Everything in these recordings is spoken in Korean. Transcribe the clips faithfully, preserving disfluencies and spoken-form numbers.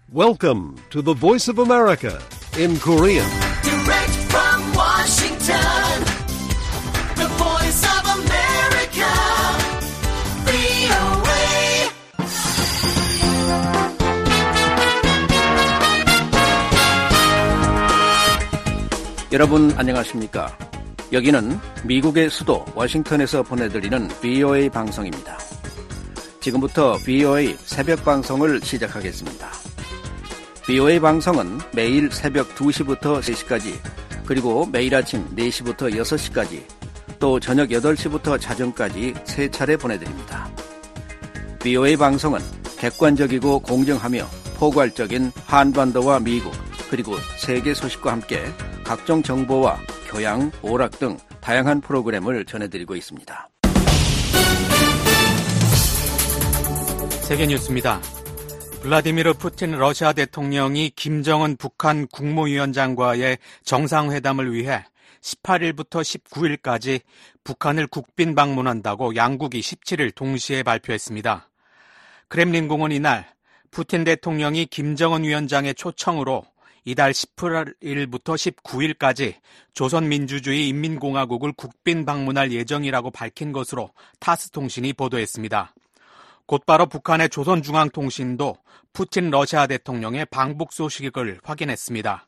Welcome to the Voice of America in Korean. Direct from Washington, the Voice of America, 브이오에이. 여러분 안녕하십니까? 여기는 미국의 수도 워싱턴에서 보내드리는 브이오에이 방송입니다. 지금부터 브이오에이 새벽 방송을 시작하겠습니다. 브이오에이 방송은 매일 새벽 두 시부터 세 시까지, 그리고 매일 아침 네 시부터 여섯 시까지, 또 저녁 여덟 시부터 자정까지 세 차례 보내드립니다. 브이오에이 방송은 객관적이고 공정하며 포괄적인 한반도와 미국, 그리고 세계 소식과 함께 각종 정보와 교양, 오락 등 다양한 프로그램을 전해드리고 있습니다. 세계 뉴스입니다. 블라디미르 푸틴 러시아 대통령이 김정은 북한 국무위원장과의 정상회담을 위해 십팔 일부터 십구 일까지 북한을 국빈 방문한다고 양국이 십칠 일 동시에 발표했습니다. 크렘린궁은 이날 푸틴 대통령이 김정은 위원장의 초청으로 이달 십팔 일부터 십구 일까지 조선민주주의 인민공화국을 국빈 방문할 예정이라고 밝힌 것으로 타스 통신이 보도했습니다. 곧바로 북한의 조선중앙통신도 푸틴 러시아 대통령의 방북 소식을 확인했습니다.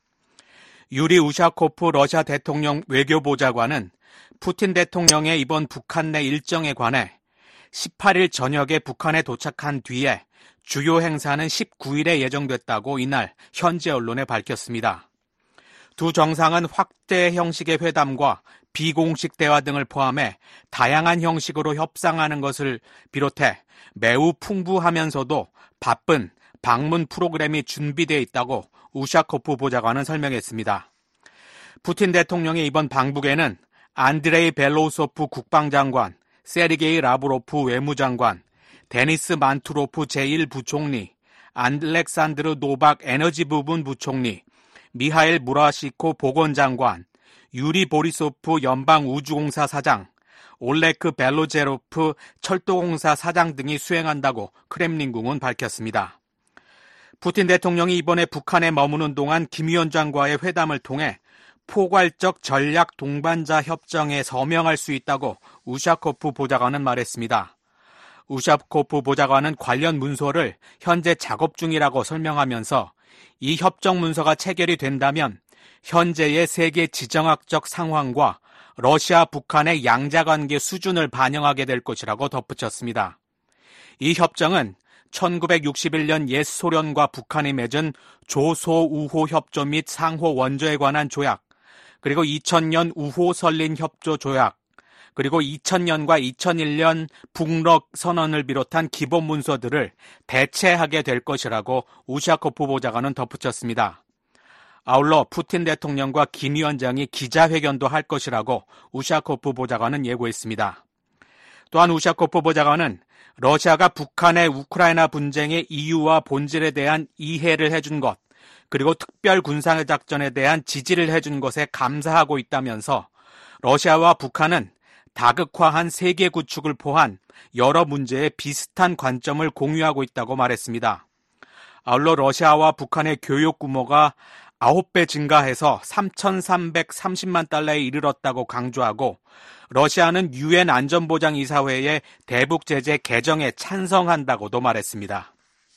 유리 우샤코프 러시아 대통령 외교보좌관은 푸틴 대통령의 이번 북한 내 일정에 관해 십팔 일 저녁에 북한에 도착한 뒤에 주요 행사는 십구 일에 예정됐다고 이날 현지 언론에 밝혔습니다. 두 정상은 확대 형식의 회담과 비공식 대화 등을 포함해 다양한 형식으로 협상하는 것을 비롯해 매우 풍부하면서도 바쁜 방문 프로그램이 준비되어 있다고 우샤코프 보좌관은 설명했습니다. 푸틴 대통령의 이번 방북에는 안드레이 벨로우소프 국방장관, 세르게이 라브로프 외무장관, 데니스 만투로프 제일 부총리, 알렉산드르 노박 에너지부문 부총리, 미하일 무라시코 보건장관, 유리 보리소프 연방우주공사 사장, 올레크 벨로제로프 철도공사 사장 등이 수행한다고 크렘린궁은 밝혔습니다. 푸틴 대통령이 이번에 북한에 머무는 동안 김 위원장과의 회담을 통해 포괄적 전략 동반자 협정에 서명할 수 있다고 우샤코프 보좌관은 말했습니다. 우샤코프 보좌관은 관련 문서를 현재 작업 중이라고 설명하면서 이 협정 문서가 체결이 된다면 현재의 세계 지정학적 상황과 러시아, 북한의 양자관계 수준을 반영하게 될 것이라고 덧붙였습니다. 이 협정은 천구백육십일 년 옛 소련과 북한이 맺은 조소우호 협조 및 상호 원조에 관한 조약, 그리고 이천 년 우호 설린 협조 조약, 그리고 이천 년과 이천일 년 북러 선언을 비롯한 기본 문서들을 대체하게 될 것이라고 우샤코프 보좌관은 덧붙였습니다. 아울러 푸틴 대통령과 김 위원장이 기자회견도 할 것이라고 우샤코프 보좌관은 예고했습니다. 또한 우샤코프 보좌관은 러시아가 북한의 우크라이나 분쟁의 이유와 본질에 대한 이해를 해준 것, 그리고 특별 군사작전에 대한 지지를 해준 것에 감사하고 있다면서 러시아와 북한은 다극화한 세계 구축을 포함 여러 문제에 비슷한 관점을 공유하고 있다고 말했습니다. 아울러 러시아와 북한의 교육 규모가 아홉 배 증가해서 삼천삼백삼십만 달러에 이르렀다고 강조하고 러시아는 유엔 안전보장이사회의 대북 제재 개정에 찬성한다고도 말했습니다.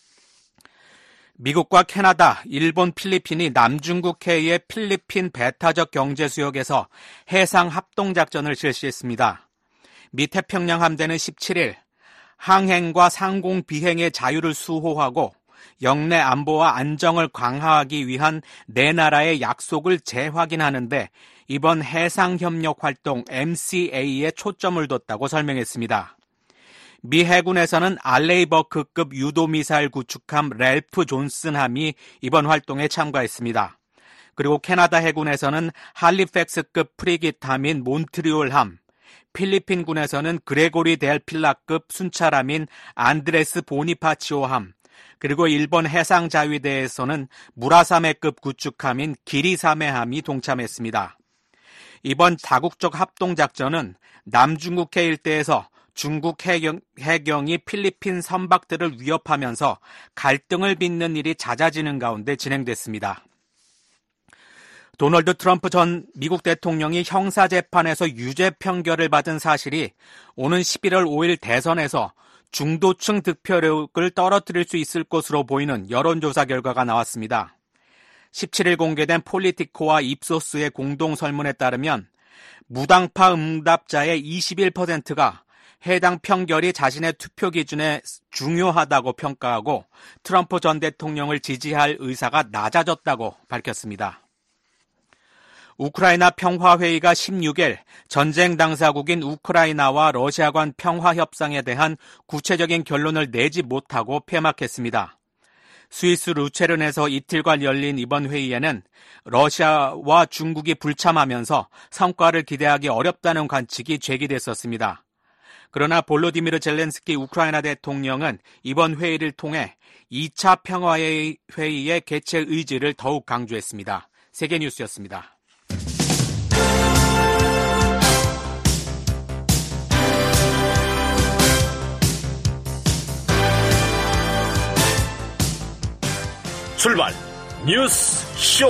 미국과 캐나다, 일본, 필리핀이 남중국해의 필리핀 배타적 경제수역에서 해상 합동작전을 실시했습니다. 미 태평양 함대는 십칠 일 항행과 상공 비행의 자유를 수호하고 영내 안보와 안정을 강화하기 위한 네 나라의 약속을 재확인하는데 이번 해상협력 활동 엠씨에이에 초점을 뒀다고 설명했습니다. 미 해군에서는 알레이버크급 유도미사일 구축함 랠프 존슨함이 이번 활동에 참가했습니다. 그리고 캐나다 해군에서는 할리팩스급 프리깃함인 몬트리올함, 필리핀군에서는 그레고리 델 필라급 순찰함인 안드레스 보니파치오함, 그리고 일본 해상자위대에서는 무라사메급 구축함인 기리사메함이 동참했습니다. 이번 다국적 합동작전은 남중국해 일대에서 중국 해경, 해경이 필리핀 선박들을 위협하면서 갈등을 빚는 일이 잦아지는 가운데 진행됐습니다. 도널드 트럼프 전 미국 대통령이 형사재판에서 유죄 판결을 받은 사실이 오는 십일월 오일 대선에서 중도층 득표력을 떨어뜨릴 수 있을 것으로 보이는 여론조사 결과가 나왔습니다. 십칠일 공개된 폴리티코와 입소스의 공동 설문에 따르면 무당파 응답자의 이십일 퍼센트가 해당 판결이 자신의 투표 기준에 중요하다고 평가하고 트럼프 전 대통령을 지지할 의사가 낮아졌다고 밝혔습니다. 우크라이나 평화회의가 십육일 전쟁 당사국인 우크라이나와 러시아 간 평화협상에 대한 구체적인 결론을 내지 못하고 폐막했습니다. 스위스 루체른에서 이틀간 열린 이번 회의에는 러시아와 중국이 불참하면서 성과를 기대하기 어렵다는 관측이 제기됐었습니다. 그러나 볼로디미르 젤렌스키 우크라이나 대통령은 이번 회의를 통해 이 차 평화회의의 개최 의지를 더욱 강조했습니다. 세계뉴스였습니다. 출발 뉴스 쇼.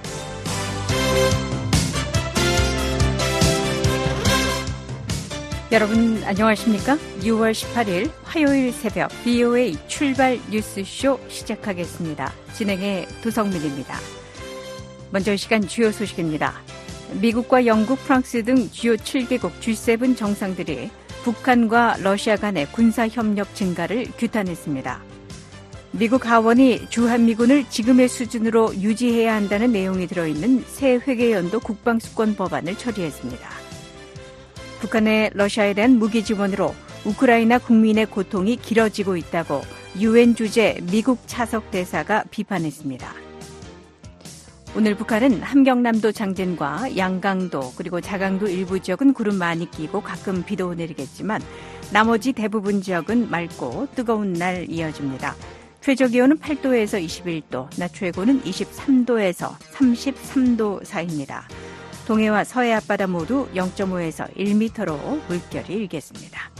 여러분 안녕하십니까? 유월 십팔일 화요일 새벽 비오에이 출발 뉴스 쇼 시작하겠습니다. 진행의 도성민입니다. 먼저 이 시간 주요 소식입니다. 미국과 영국, 프랑스 등 주요 칠 개국 지 세븐 정상들이 북한과 러시아 간의 군사협력 증가를 규탄했습니다. 미국 하원이 주한미군을 지금의 수준으로 유지해야 한다는 내용이 들어있는 새 회계연도 국방수권 법안을 처리했습니다. 북한의 러시아에 대한 무기 지원으로 우크라이나 국민의 고통이 길어지고 있다고 유엔 주재 미국 차석 대사가 비판했습니다. 오늘 북한은 함경남도 장진과 양강도 그리고 자강도 일부 지역은 구름 많이 끼고 가끔 비도 내리겠지만 나머지 대부분 지역은 맑고 뜨거운 날 이어집니다. 최저기온은 팔 도에서 이십일 도, 낮 최고는 이십삼 도에서 삼십삼 도 사이입니다. 동해와 서해 앞바다 모두 영 점 오에서 일 미터로 물결이 일겠습니다.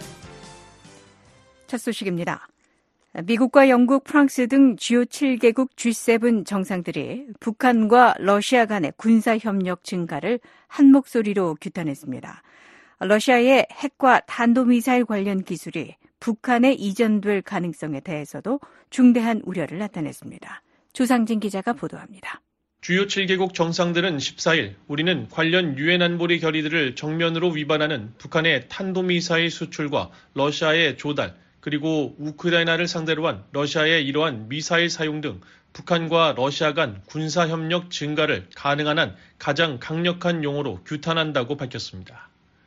첫 소식입니다. 미국과 영국, 프랑스 등 주요 칠 개국 지 세븐 정상들이 북한과 러시아 간의 군사협력 증가를 한 목소리로 규탄했습니다. 러시아의 핵과 탄도미사일 관련 기술이 북한에 이전될 가능성에 대해서도 중대한 우려를 나타냈습니다. 조상진 기자가 보도합니다. 주요 칠 개국 정상들은 십사일 우리는 관련 유엔 안보리 결의들을 정면으로 위반하는 북한의 탄도미사일 수출과 러시아의 조달, 그리고 우크라이나를 상대로 한 러시아의 이러한 미사일 사용 등 북한과 러시아 간 군사협력 증가를 가능한 한 가장 강력한 용어로 규탄한다고 밝혔습니다.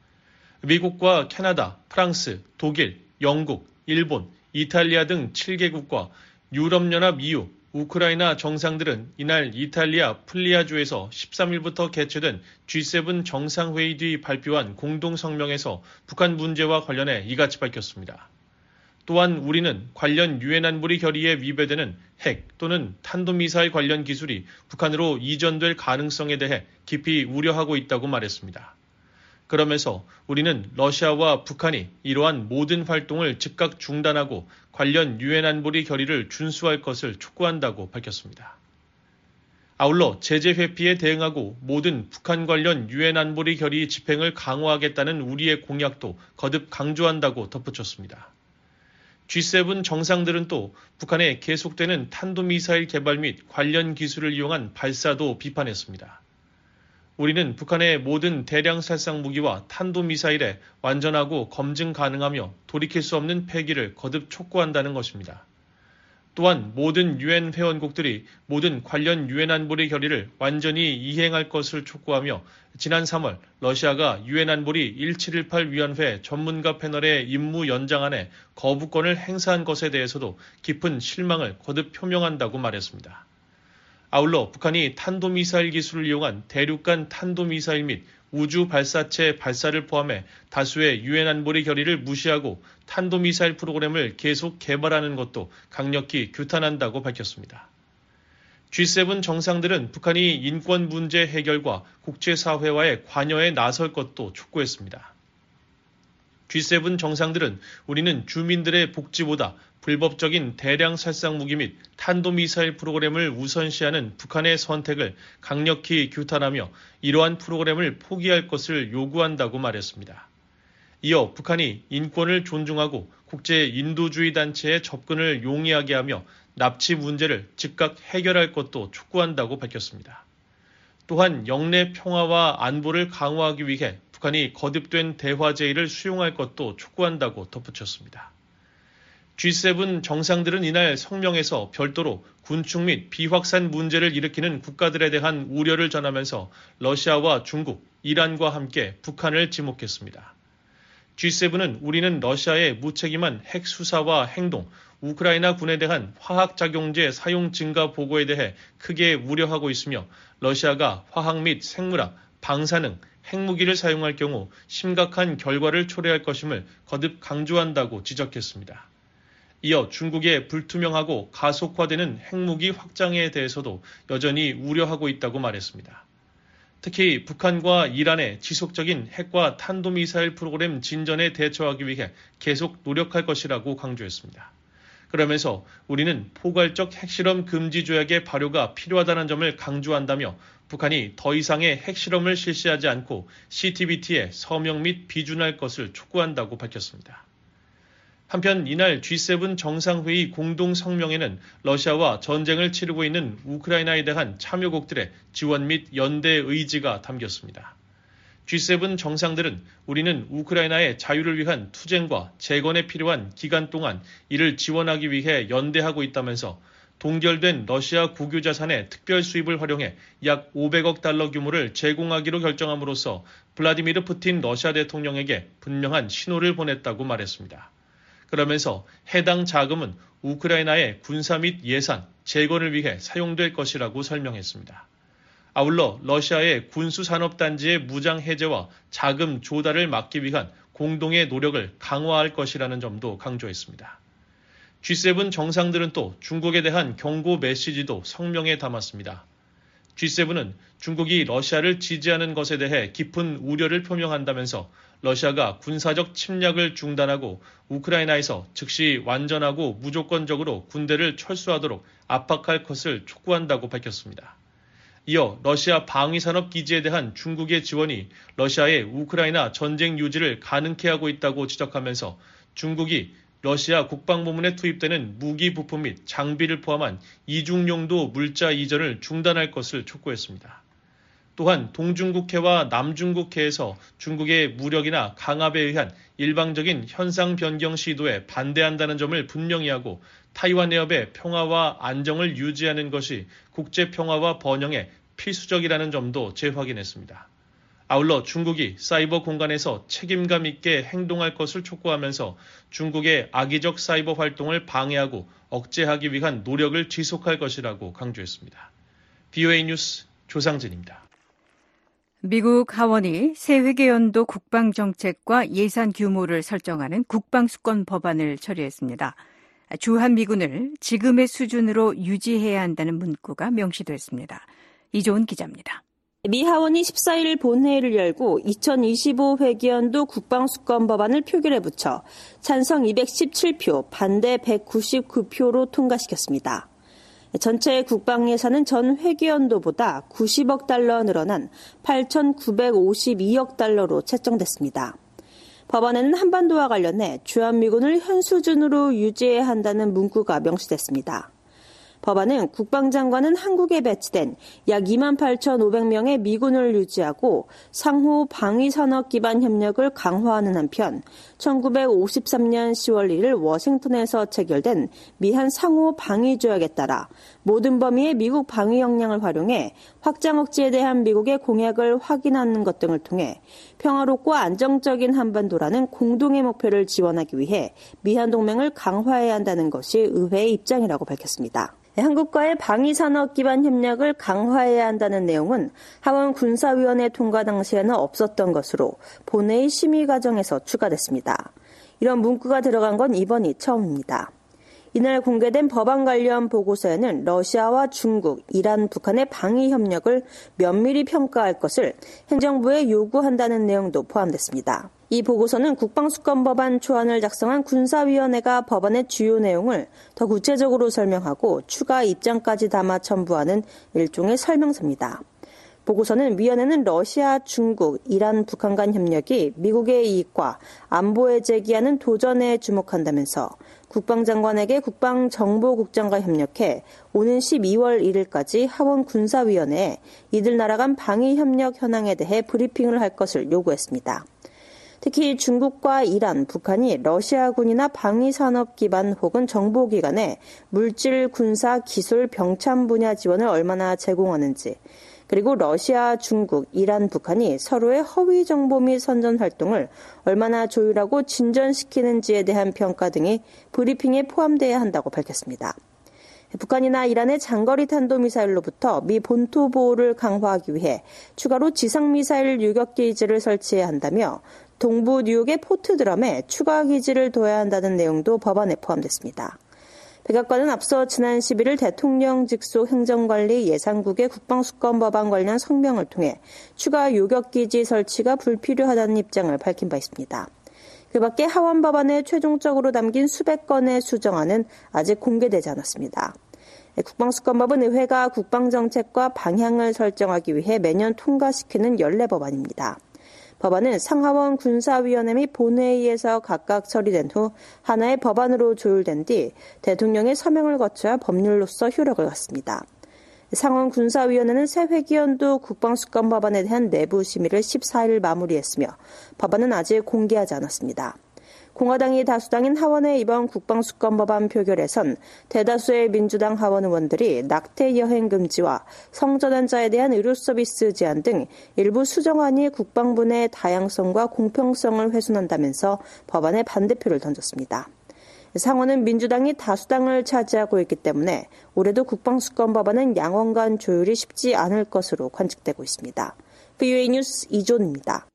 미국과 캐나다, 프랑스, 독일, 영국, 일본, 이탈리아 등 칠 개국과 유럽연합 이유, 우크라이나 정상들은 이날 이탈리아 풀리아주에서 십삼일부터 개최된 지 세븐 정상회의 뒤 발표한 공동성명에서 북한 문제와 관련해 이같이 밝혔습니다. 또한 우리는 관련 유엔 안보리 결의에 위배되는 핵 또는 탄도미사일 관련 기술이 북한으로 이전될 가능성에 대해 깊이 우려하고 있다고 말했습니다. 그러면서 우리는 러시아와 북한이 이러한 모든 활동을 즉각 중단하고 관련 유엔 안보리 결의를 준수할 것을 촉구한다고 밝혔습니다. 아울러 제재 회피에 대응하고 모든 북한 관련 유엔 안보리 결의 집행을 강화하겠다는 우리의 공약도 거듭 강조한다고 덧붙였습니다. 지 세븐 정상들은 또 북한의 계속되는 탄도미사일 개발 및 관련 기술을 이용한 발사도 비판했습니다. 우리는 북한의 모든 대량 살상 무기와 탄도미사일에 완전하고 검증 가능하며 돌이킬 수 없는 폐기를 거듭 촉구한다는 것입니다. 또한 모든 유엔 회원국들이 모든 관련 유엔 안보리 결의를 완전히 이행할 것을 촉구하며 지난 삼월 러시아가 유엔 안보리 천칠백십팔 위원회 전문가 패널의 임무 연장안에 거부권을 행사한 것에 대해서도 깊은 실망을 거듭 표명한다고 말했습니다. 아울러 북한이 탄도미사일 기술을 이용한 대륙간 탄도미사일 및 우주 발사체 발사를 포함해 다수의 유엔 안보리 결의를 무시하고 탄도미사일 프로그램을 계속 개발하는 것도 강력히 규탄한다고 밝혔습니다. 지 세븐 정상들은 북한이 인권 문제 해결과 국제사회와의 관여에 나설 것도 촉구했습니다. 지 세븐 정상들은 우리는 주민들의 복지보다 불법적인 대량 살상 무기 및 탄도미사일 프로그램을 우선시하는 북한의 선택을 강력히 규탄하며 이러한 프로그램을 포기할 것을 요구한다고 말했습니다. 이어 북한이 인권을 존중하고 국제 인도주의 단체의 접근을 용이하게 하며 납치 문제를 즉각 해결할 것도 촉구한다고 밝혔습니다. 또한 영내 평화와 안보를 강화하기 위해 북한이 거듭된 대화 제의를 수용할 것도 촉구한다고 덧붙였습니다. 지 세븐 정상들은 이날 성명에서 별도로 군축 및 비확산 문제를 일으키는 국가들에 대한 우려를 전하면서 러시아와 중국, 이란과 함께 북한을 지목했습니다. 지 세븐은 우리는 러시아의 무책임한 핵 수사와 행동, 우크라이나 군에 대한 화학작용제 사용 증가 보고에 대해 크게 우려하고 있으며 러시아가 화학 및 생물학, 방사능, 핵무기를 사용할 경우 심각한 결과를 초래할 것임을 거듭 강조한다고 지적했습니다. 이어 중국의 불투명하고 가속화되는 핵무기 확장에 대해서도 여전히 우려하고 있다고 말했습니다. 특히 북한과 이란의 지속적인 핵과 탄도미사일 프로그램 진전에 대처하기 위해 계속 노력할 것이라고 강조했습니다. 그러면서 우리는 포괄적 핵실험 금지 조약의 발효가 필요하다는 점을 강조한다며 북한이 더 이상의 핵실험을 실시하지 않고 씨티비티에 서명 및 비준할 것을 촉구한다고 밝혔습니다. 한편 이날 지 세븐 정상회의 공동 성명에는 러시아와 전쟁을 치르고 있는 우크라이나에 대한 참여국들의 지원 및 연대 의지가 담겼습니다. 지 세븐 정상들은 우리는 우크라이나의 자유를 위한 투쟁과 재건에 필요한 기간 동안 이를 지원하기 위해 연대하고 있다면서 동결된 러시아 국유 자산의 특별 수입을 활용해 약 오백억 달러 규모를 제공하기로 결정함으로써 블라디미르 푸틴 러시아 대통령에게 분명한 신호를 보냈다고 말했습니다. 그러면서 해당 자금은 우크라이나의 군사 및 예산, 재건을 위해 사용될 것이라고 설명했습니다. 아울러 러시아의 군수산업단지의 무장 해제와 자금 조달을 막기 위한 공동의 노력을 강화할 것이라는 점도 강조했습니다. 지 세븐 정상들은 또 중국에 대한 경고 메시지도 성명에 담았습니다. 지 세븐은 중국이 러시아를 지지하는 것에 대해 깊은 우려를 표명한다면서 러시아가 군사적 침략을 중단하고 우크라이나에서 즉시 완전하고 무조건적으로 군대를 철수하도록 압박할 것을 촉구한다고 밝혔습니다. 이어 러시아 방위산업 기지에 대한 중국의 지원이 러시아의 우크라이나 전쟁 유지를 가능케 하고 있다고 지적하면서 중국이 러시아 국방부문에 투입되는 무기 부품 및 장비를 포함한 이중용도 물자 이전을 중단할 것을 촉구했습니다. 또한 동중국해와 남중국해에서 중국의 무력이나 강압에 의한 일방적인 현상 변경 시도에 반대한다는 점을 분명히 하고 타이완 해협의 평화와 안정을 유지하는 것이 국제 평화와 번영에 필수적이라는 점도 재확인했습니다. 아울러 중국이 사이버 공간에서 책임감 있게 행동할 것을 촉구하면서 중국의 악의적 사이버 활동을 방해하고 억제하기 위한 노력을 지속할 것이라고 강조했습니다. 비오에이 뉴스 조상진입니다. 미국 하원이 새 회계연도 국방정책과 예산 규모를 설정하는 국방수권 법안을 처리했습니다. 주한미군을 지금의 수준으로 유지해야 한다는 문구가 명시됐습니다. 이조은 기자입니다. 미 하원이 십사일 본회의를 열고 이천이십오 회계연도 국방수권 법안을 표결에 붙여 찬성 이백십칠 표, 반대 백구십구 표로 통과시켰습니다. 전체 국방 예산은 전 회계연도보다 구십억 달러 늘어난 팔천구백오십이억 달러로 책정됐습니다. 법안에는 한반도와 관련해 주한미군을 현 수준으로 유지해야 한다는 문구가 명시됐습니다. 법안은 국방장관은 한국에 배치된 약 이만 팔천오백 명의 미군을 유지하고 상호 방위산업 기반 협력을 강화하는 한편 천구백오십삼년 시월 일일 워싱턴에서 체결된 미한 상호 방위조약에 따라 모든 범위의 미국 방위 역량을 활용해 확장 억제에 대한 미국의 공약을 확인하는 것 등을 통해 평화롭고 안정적인 한반도라는 공동의 목표를 지원하기 위해 미한 동맹을 강화해야 한다는 것이 의회의 입장이라고 밝혔습니다. 한국과의 방위산업 기반 협력을 강화해야 한다는 내용은 하원 군사위원회 통과 당시에는 없었던 것으로 본회의 심의 과정에서 추가됐습니다. 이런 문구가 들어간 건 이번이 처음입니다. 이날 공개된 법안 관련 보고서에는 러시아와 중국, 이란, 북한의 방위 협력을 면밀히 평가할 것을 행정부에 요구한다는 내용도 포함됐습니다. 이 보고서는 국방수권법안 초안을 작성한 군사위원회가 법안의 주요 내용을 더 구체적으로 설명하고 추가 입장까지 담아 첨부하는 일종의 설명서입니다. 보고서는 위원회는 러시아, 중국, 이란, 북한 간 협력이 미국의 이익과 안보에 제기하는 도전에 주목한다면서 국방장관에게 국방정보국장과 협력해 오는 십이월 일일까지 하원 군사위원회에 이들 나라 간 방위협력 현황에 대해 브리핑을 할 것을 요구했습니다. 특히 중국과 이란, 북한이 러시아군이나 방위산업 기반 혹은 정보기관에 물질, 군사, 기술, 병참 분야 지원을 얼마나 제공하는지, 그리고 러시아, 중국, 이란, 북한이 서로의 허위 정보 및 선전 활동을 얼마나 조율하고 진전시키는지에 대한 평가 등이 브리핑에 포함돼야 한다고 밝혔습니다. 북한이나 이란의 장거리 탄도미사일로부터 미 본토 보호를 강화하기 위해 추가로 지상미사일 유격 기지를 설치해야 한다며 동부 뉴욕의 포트드럼에 추가 기지를 둬야 한다는 내용도 법안에 포함됐습니다. 백악관은 앞서 지난 십일일 대통령 직속 행정관리 예산국의 국방수권법안 관련 성명을 통해 추가 요격기지 설치가 불필요하다는 입장을 밝힌 바 있습니다. 그 밖에 하원 법안에 최종적으로 담긴 수백 건의 수정안은 아직 공개되지 않았습니다. 국방수권법은 의회가 국방정책과 방향을 설정하기 위해 매년 통과시키는 연례 법안입니다. 법안은 상하원 군사위원회 및 본회의에서 각각 처리된 후 하나의 법안으로 조율된 뒤 대통령의 서명을 거쳐야 법률로서 효력을 갖습니다. 상원 군사위원회는 새 회기연도 국방수권 법안에 대한 내부 심의를 십사일 마무리했으며 법안은 아직 공개하지 않았습니다. 공화당이 다수당인 하원의 이번 국방수권 법안 표결에선 대다수의 민주당 하원 의원들이 낙태 여행 금지와 성전환자에 대한 의료 서비스 제한 등 일부 수정안이 국방부 내 다양성과 공평성을 훼손한다면서 법안에 반대표를 던졌습니다. 상원은 민주당이 다수당을 차지하고 있기 때문에 올해도 국방수권 법안은 양원 간 조율이 쉽지 않을 것으로 관측되고 있습니다. 브이오에이 뉴스 이존입니다.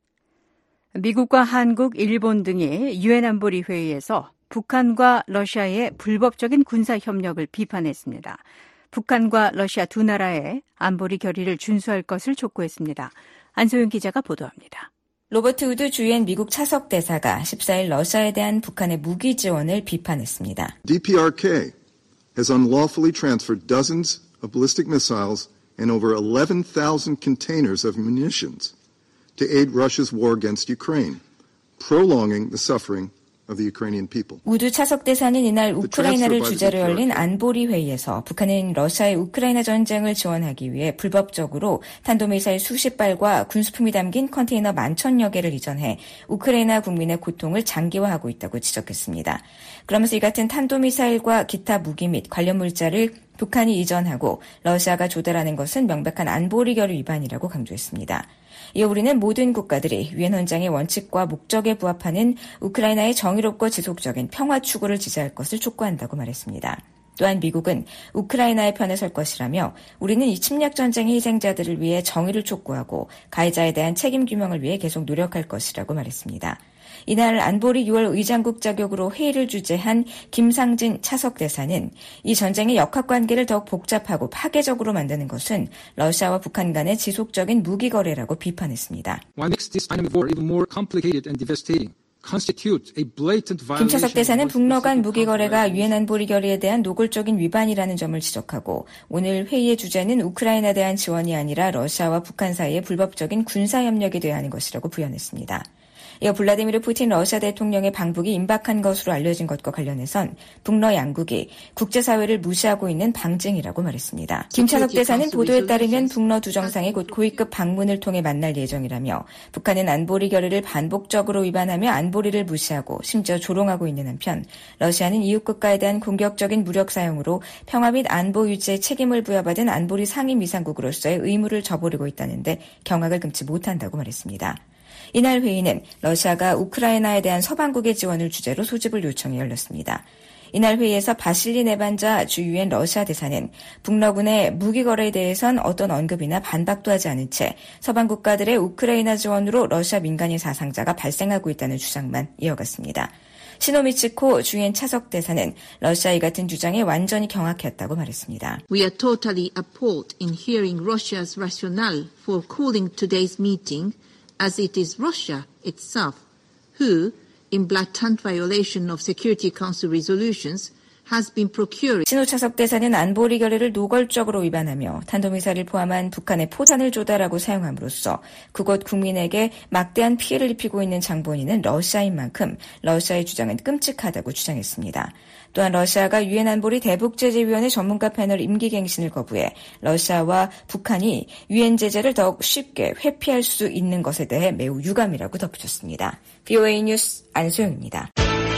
미국과 한국, 일본 등이 유엔 안보리 회의에서 북한과 러시아의 불법적인 군사 협력을 비판했습니다. 북한과 러시아 두 나라의 안보리 결의를 준수할 것을 촉구했습니다. 안소영 기자가 보도합니다. 로버트 우드 주유엔 미국 차석 대사가 십사일 러시아에 대한 북한의 무기 지원을 비판했습니다. 디피아르케이 has unlawfully transferred dozens of ballistic missiles and over eleven thousand containers of munitions to aid Russia's war against Ukraine, prolonging the suffering of the Ukrainian people. 우드 차석 대사는 이날 우크라이나를 주제로 열린 안보리 회의에서 북한은 러시아의 우크라이나 전쟁을 지원하기 위해 불법적으로 탄도미사일 수십 발과 군수품이 담긴 컨테이너 만천여 개를 이전해 우크라이나 국민의 고통을 장기화하고 있다고 지적했습니다. 그러면서 이 같은 탄도미사일과 기타 무기 및 관련 물자를 북한이 이전하고 러시아가 조달하는 것은 명백한 안보리 결의 위반이라고 강조했습니다. 이어 우리는 모든 국가들이 유엔 헌장의 원칙과 목적에 부합하는 우크라이나의 정의롭고 지속적인 평화 추구를 지지할 것을 촉구한다고 말했습니다. 또한 미국은 우크라이나의 편에 설 것이라며 우리는 이 침략 전쟁의 희생자들을 위해 정의를 촉구하고 가해자에 대한 책임 규명을 위해 계속 노력할 것이라고 말했습니다. 이날 안보리 유월 의장국 자격으로 회의를 주재한 김상진 차석 대사는 이 전쟁의 역학관계를 더욱 복잡하고 파괴적으로 만드는 것은 러시아와 북한 간의 지속적인 무기 거래라고 비판했습니다. What makes this kind of war even more complicated and devastating? 김차석 대사는 북러 간 무기 거래가 유엔 안보리 결의에 대한 노골적인 위반이라는 점을 지적하고 오늘 회의의 주제는 우크라이나에 대한 지원이 아니라 러시아와 북한 사이의 불법적인 군사협력이 돼야 하는 것이라고 부연했습니다. 이어 블라디미르 푸틴 러시아 대통령의 방북이 임박한 것으로 알려진 것과 관련해선 북러 양국이 국제사회를 무시하고 있는 방증이라고 말했습니다. 김차석 대사는 보도에 따르면 북러 두 정상이 곧 고위급 방문을 통해 만날 예정이라며 북한은 안보리 결의를 반복적으로 위반하며 안보리를 무시하고 심지어 조롱하고 있는 한편 러시아는 이웃 국가에 대한 공격적인 무력 사용으로 평화 및 안보 유지에 책임을 부여받은 안보리 상임이사국으로서의 의무를 저버리고 있다는데 경악을 금치 못한다고 말했습니다. 이날 회의는 러시아가 우크라이나에 대한 서방국의 지원을 주제로 소집을 요청해 열렸습니다. 이날 회의에서 바실리 네반자 주 유엔 러시아 대사는 북러군의 무기 거래에 대해선 어떤 언급이나 반박도 하지 않은 채 서방 국가들의 우크라이나 지원으로 러시아 민간인 사상자가 발생하고 있다는 주장만 이어갔습니다. 시노미츠코 주엔 차석 대사는 러시아 이 같은 주장에 완전히 경악했다고 말했습니다. We are totally appalled in hearing Russia's rationale for calling today's meeting as it is Russia itself who, in blatant violation of Security Council resolutions, 신호 차석 대사는 안보리 결의를 노골적으로 위반하며 탄도미사일을 포함한 북한의 포탄을 조달하고 사용함으로써 그곳 국민에게 막대한 피해를 입히고 있는 장본인은 러시아인 만큼 러시아의 주장은 끔찍하다고 주장했습니다. 또한 러시아가 유엔 안보리 대북제재위원회 전문가 패널 임기갱신을 거부해 러시아와 북한이 유엔 제재를 더욱 쉽게 회피할 수 있는 것에 대해 매우 유감이라고 덧붙였습니다. 브이오에이 뉴스 안소영입니다.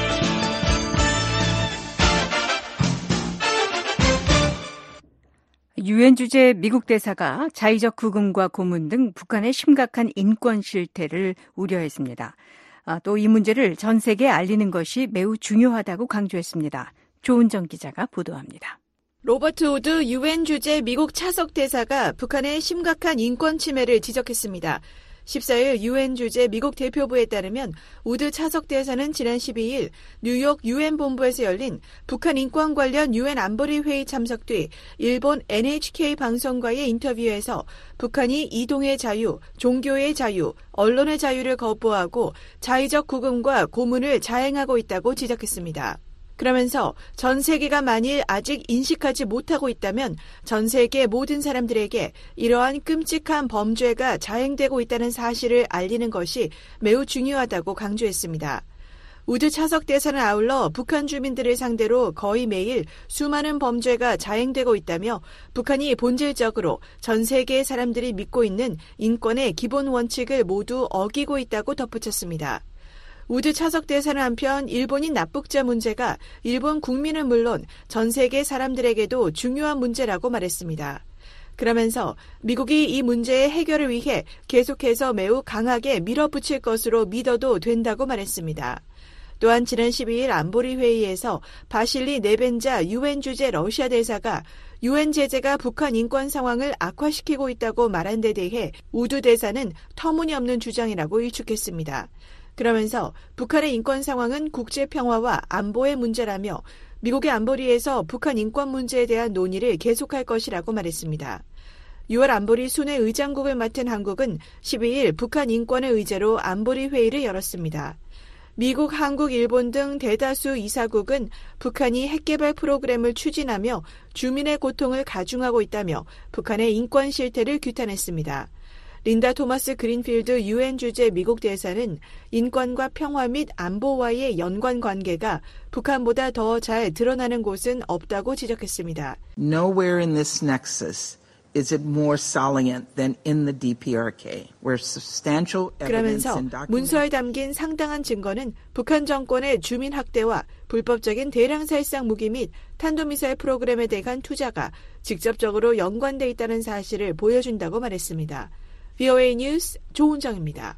유엔 주재 미국 대사가 자의적 구금과 고문 등 북한의 심각한 인권 실태를 우려했습니다. 아, 또 이 문제를 전 세계에 알리는 것이 매우 중요하다고 강조했습니다. 조은정 기자가 보도합니다. 로버트 우드 유엔 주재 미국 차석 대사가 북한의 심각한 인권 침해를 지적했습니다. 십사일 유엔 주재 미국 대표부에 따르면 우드 차석 대사는 지난 십이일 뉴욕 유엔 본부에서 열린 북한 인권 관련 유엔 안보리 회의 참석 뒤 일본 엔에이치케이 방송과의 인터뷰에서 북한이 이동의 자유, 종교의 자유, 언론의 자유를 거부하고 자의적 구금과 고문을 자행하고 있다고 지적했습니다. 그러면서 전 세계가 만일 아직 인식하지 못하고 있다면 전 세계 모든 사람들에게 이러한 끔찍한 범죄가 자행되고 있다는 사실을 알리는 것이 매우 중요하다고 강조했습니다. 우드 차석 대사는 아울러 북한 주민들을 상대로 거의 매일 수많은 범죄가 자행되고 있다며 북한이 본질적으로 전 세계의 사람들이 믿고 있는 인권의 기본 원칙을 모두 어기고 있다고 덧붙였습니다. 우드 차석 대사는 한편 일본인 납북자 문제가 일본 국민은 물론 전 세계 사람들에게도 중요한 문제라고 말했습니다. 그러면서 미국이 이 문제의 해결을 위해 계속해서 매우 강하게 밀어붙일 것으로 믿어도 된다고 말했습니다. 또한 지난 십이일 안보리 회의에서 바실리 네벤자 유엔 주재 러시아 대사가 유엔 제재가 북한 인권 상황을 악화시키고 있다고 말한 데 대해 우드 대사는 터무니없는 주장이라고 일축했습니다. 그러면서 북한의 인권 상황은 국제 평화와 안보의 문제라며 미국의 안보리에서 북한 인권 문제에 대한 논의를 계속할 것이라고 말했습니다. 유월 안보리 순회 의장국을 맡은 한국은 십이일 북한 인권을 의제로 안보리 회의를 열었습니다. 미국, 한국, 일본 등 대다수 이사국은 북한이 핵개발 프로그램을 추진하며 주민의 고통을 가중하고 있다며 북한의 인권 실태를 규탄했습니다. 린다 토마스 그린필드 유엔 주재 미국 대사는 인권과 평화 및 안보와의 연관 관계가 북한보다 더 잘 드러나는 곳은 없다고 지적했습니다. Nowhere in this nexus is it more salient than in the 디피아르케이, where substantial evidence 그러면서 and documentation 문서에 담긴 상당한 증거는 북한 정권의 주민 학대와 불법적인 대량 살상 무기 및 탄도미사일 프로그램에 대한 투자가 직접적으로 연관돼 있다는 사실을 보여준다고 말했습니다. 브이오에이 뉴스 조은정입니다.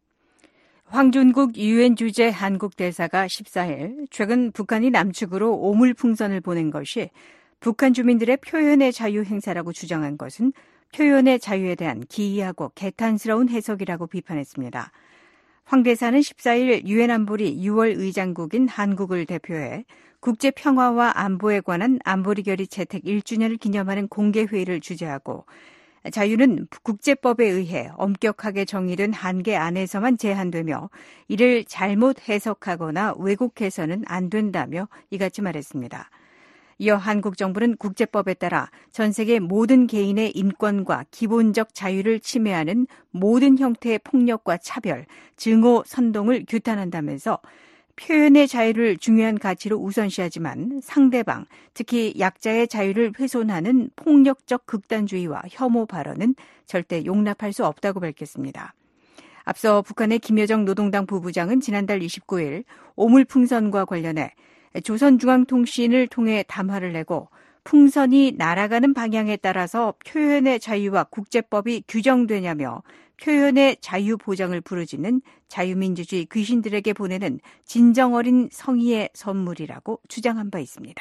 황준국 유엔 주재 한국 대사가 십사일 최근 북한이 남측으로 오물풍선을 보낸 것이 북한 주민들의 표현의 자유 행사라고 주장한 것은 표현의 자유에 대한 기이하고 개탄스러운 해석이라고 비판했습니다. 황 대사는 십사일 유엔 안보리 유월 의장국인 한국을 대표해 국제 평화와 안보에 관한 안보리 결의 채택 일 주년을 기념하는 공개회의를 주재하고 자유는 국제법에 의해 엄격하게 정의된 한계 안에서만 제한되며 이를 잘못 해석하거나 왜곡해서는 안 된다며 이같이 말했습니다. 이어 한국 정부는 국제법에 따라 전 세계 모든 개인의 인권과 기본적 자유를 침해하는 모든 형태의 폭력과 차별, 증오, 선동을 규탄한다면서 표현의 자유를 중요한 가치로 우선시하지만 상대방, 특히 약자의 자유를 훼손하는 폭력적 극단주의와 혐오 발언은 절대 용납할 수 없다고 밝혔습니다. 앞서 북한의 김여정 노동당 부부장은 지난달 이십구일 오물풍선과 관련해 조선중앙통신을 통해 담화를 내고 풍선이 날아가는 방향에 따라서 표현의 자유와 국제법이 규정되냐며 표현의 자유 보장을 부르짖는 자유민주주의 귀신들에게 보내는 진정 어린 성의의 선물이라고 주장한 바 있습니다.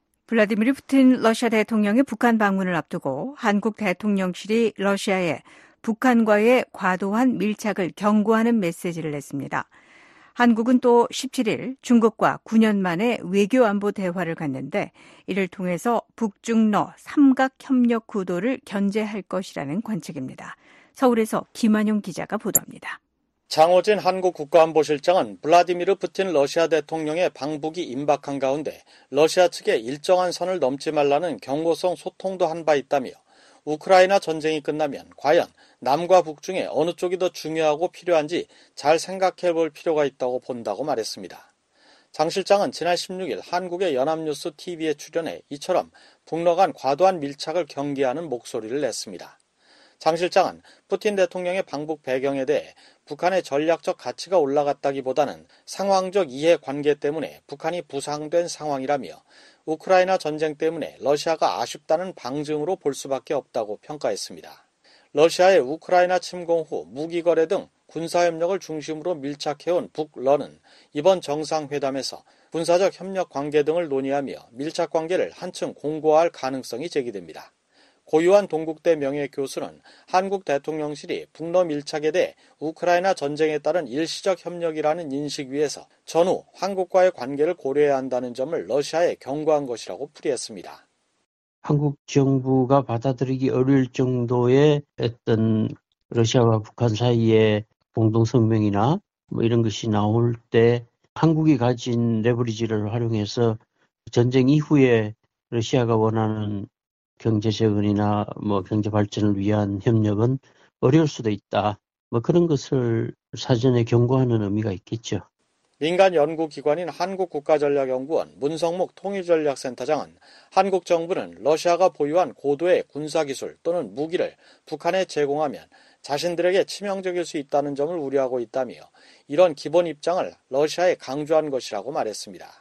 블라디미르 푸틴 러시아 대통령의 북한 방문을 앞두고 한국 대통령실이 러시아에 북한과의 과도한 밀착을 경고하는 메시지를 냈습니다. 한국은 또 십칠 일 중국과 구 년 만에 외교안보 대화를 갖는데 이를 통해서 북중러 삼각협력 구도를 견제할 것이라는 관측입니다. 서울에서 김한용 기자가 보도합니다. 장호진 한국 국가안보실장은 블라디미르 푸틴 러시아 대통령의 방북이 임박한 가운데 러시아 측에 일정한 선을 넘지 말라는 경고성 소통도 한 바 있다며 우크라이나 전쟁이 끝나면 과연 남과 북 중에 어느 쪽이 더 중요하고 필요한지 잘 생각해 볼 필요가 있다고 본다고 말했습니다. 장 실장은 지난 십육 일 한국의 연합뉴스 티비에 출연해 이처럼 북러 간 과도한 밀착을 경계하는 목소리를 냈습니다. 장 실장은 푸틴 대통령의 방북 배경에 대해 북한의 전략적 가치가 올라갔다기보다는 상황적 이해관계 때문에 북한이 부상된 상황이라며 우크라이나 전쟁 때문에 러시아가 아쉽다는 방증으로 볼 수밖에 없다고 평가했습니다. 러시아의 우크라이나 침공 후 무기 거래 등 군사협력을 중심으로 밀착해온 북러는 이번 정상회담에서 군사적 협력 관계 등을 논의하며 밀착 관계를 한층 공고화할 가능성이 제기됩니다. 고유한 동국대 명예교수는 한국 대통령실이 북러 밀착에 대해 우크라이나 전쟁에 따른 일시적 협력이라는 인식 위에서 전후 한국과의 관계를 고려해야 한다는 점을 러시아에 경고한 것이라고 풀이했습니다. 한국 정부가 받아들이기 어려울 정도의 어떤 러시아와 북한 사이의 공동성명이나 뭐 이런 것이 나올 때 한국이 가진 레버리지를 활용해서 전쟁 이후에 러시아가 원하는 경제 재건이나 뭐 경제 발전을 위한 협력은 어려울 수도 있다. 뭐 그런 것을 사전에 경고하는 의미가 있겠죠. 민간 연구기관인 한국국가전략연구원 문성목 통일전략센터장은 한국 정부는 러시아가 보유한 고도의 군사기술 또는 무기를 북한에 제공하면 자신들에게 치명적일 수 있다는 점을 우려하고 있다며 이런 기본 입장을 러시아에 강조한 것이라고 말했습니다.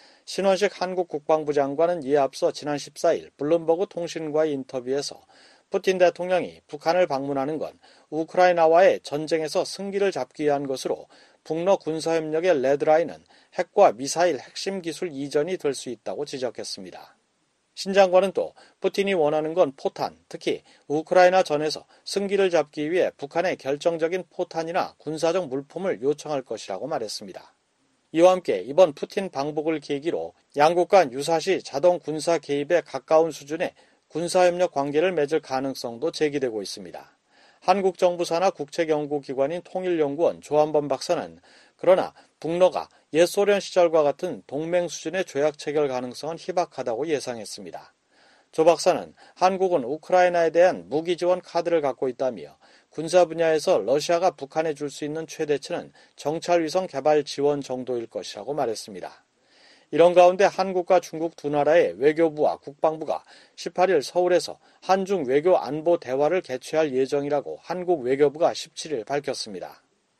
신원식 한국 국방부 장관은 이에 앞서 지난 십사 일 블룸버그 통신과의 인터뷰에서 푸틴 대통령이 북한을 방문하는 건 우크라이나와의 전쟁에서 승기를 잡기 위한 것으로 북러 군사협력의 레드라인은 핵과 미사일 핵심 기술 이전이 될 수 있다고 지적했습니다. 신 장관은 또 푸틴이 원하는 건 포탄, 특히 우크라이나 전에서 승기를 잡기 위해 북한에 결정적인 포탄이나 군사적 물품을 요청할 것이라고 말했습니다. 이와 함께 이번 푸틴 방북을 계기로 양국 간 유사시 자동 군사 개입에 가까운 수준의 군사협력 관계를 맺을 가능성도 제기되고 있습니다. 한국 정부 산하 국책연구기관인 통일연구원 조한범 박사는 그러나 북러가 옛 소련 시절과 같은 동맹 수준의 조약 체결 가능성은 희박하다고 예상했습니다. 조 박사는 한국은 우크라이나에 대한 무기 지원 카드를 갖고 있다며 군사 분야에서 러시아가 북한에 줄 수 있는 최대치는 정찰위성 개발 지원 정도일 것이라고 말했습니다. 이런 가운데 한국과 중국 두 나라의 외교부와 국방부가 십팔 일 서울에서 한중 외교 안보 대화를 개최할 예정이라고 한국 외교부가 십칠 일 밝혔습니다.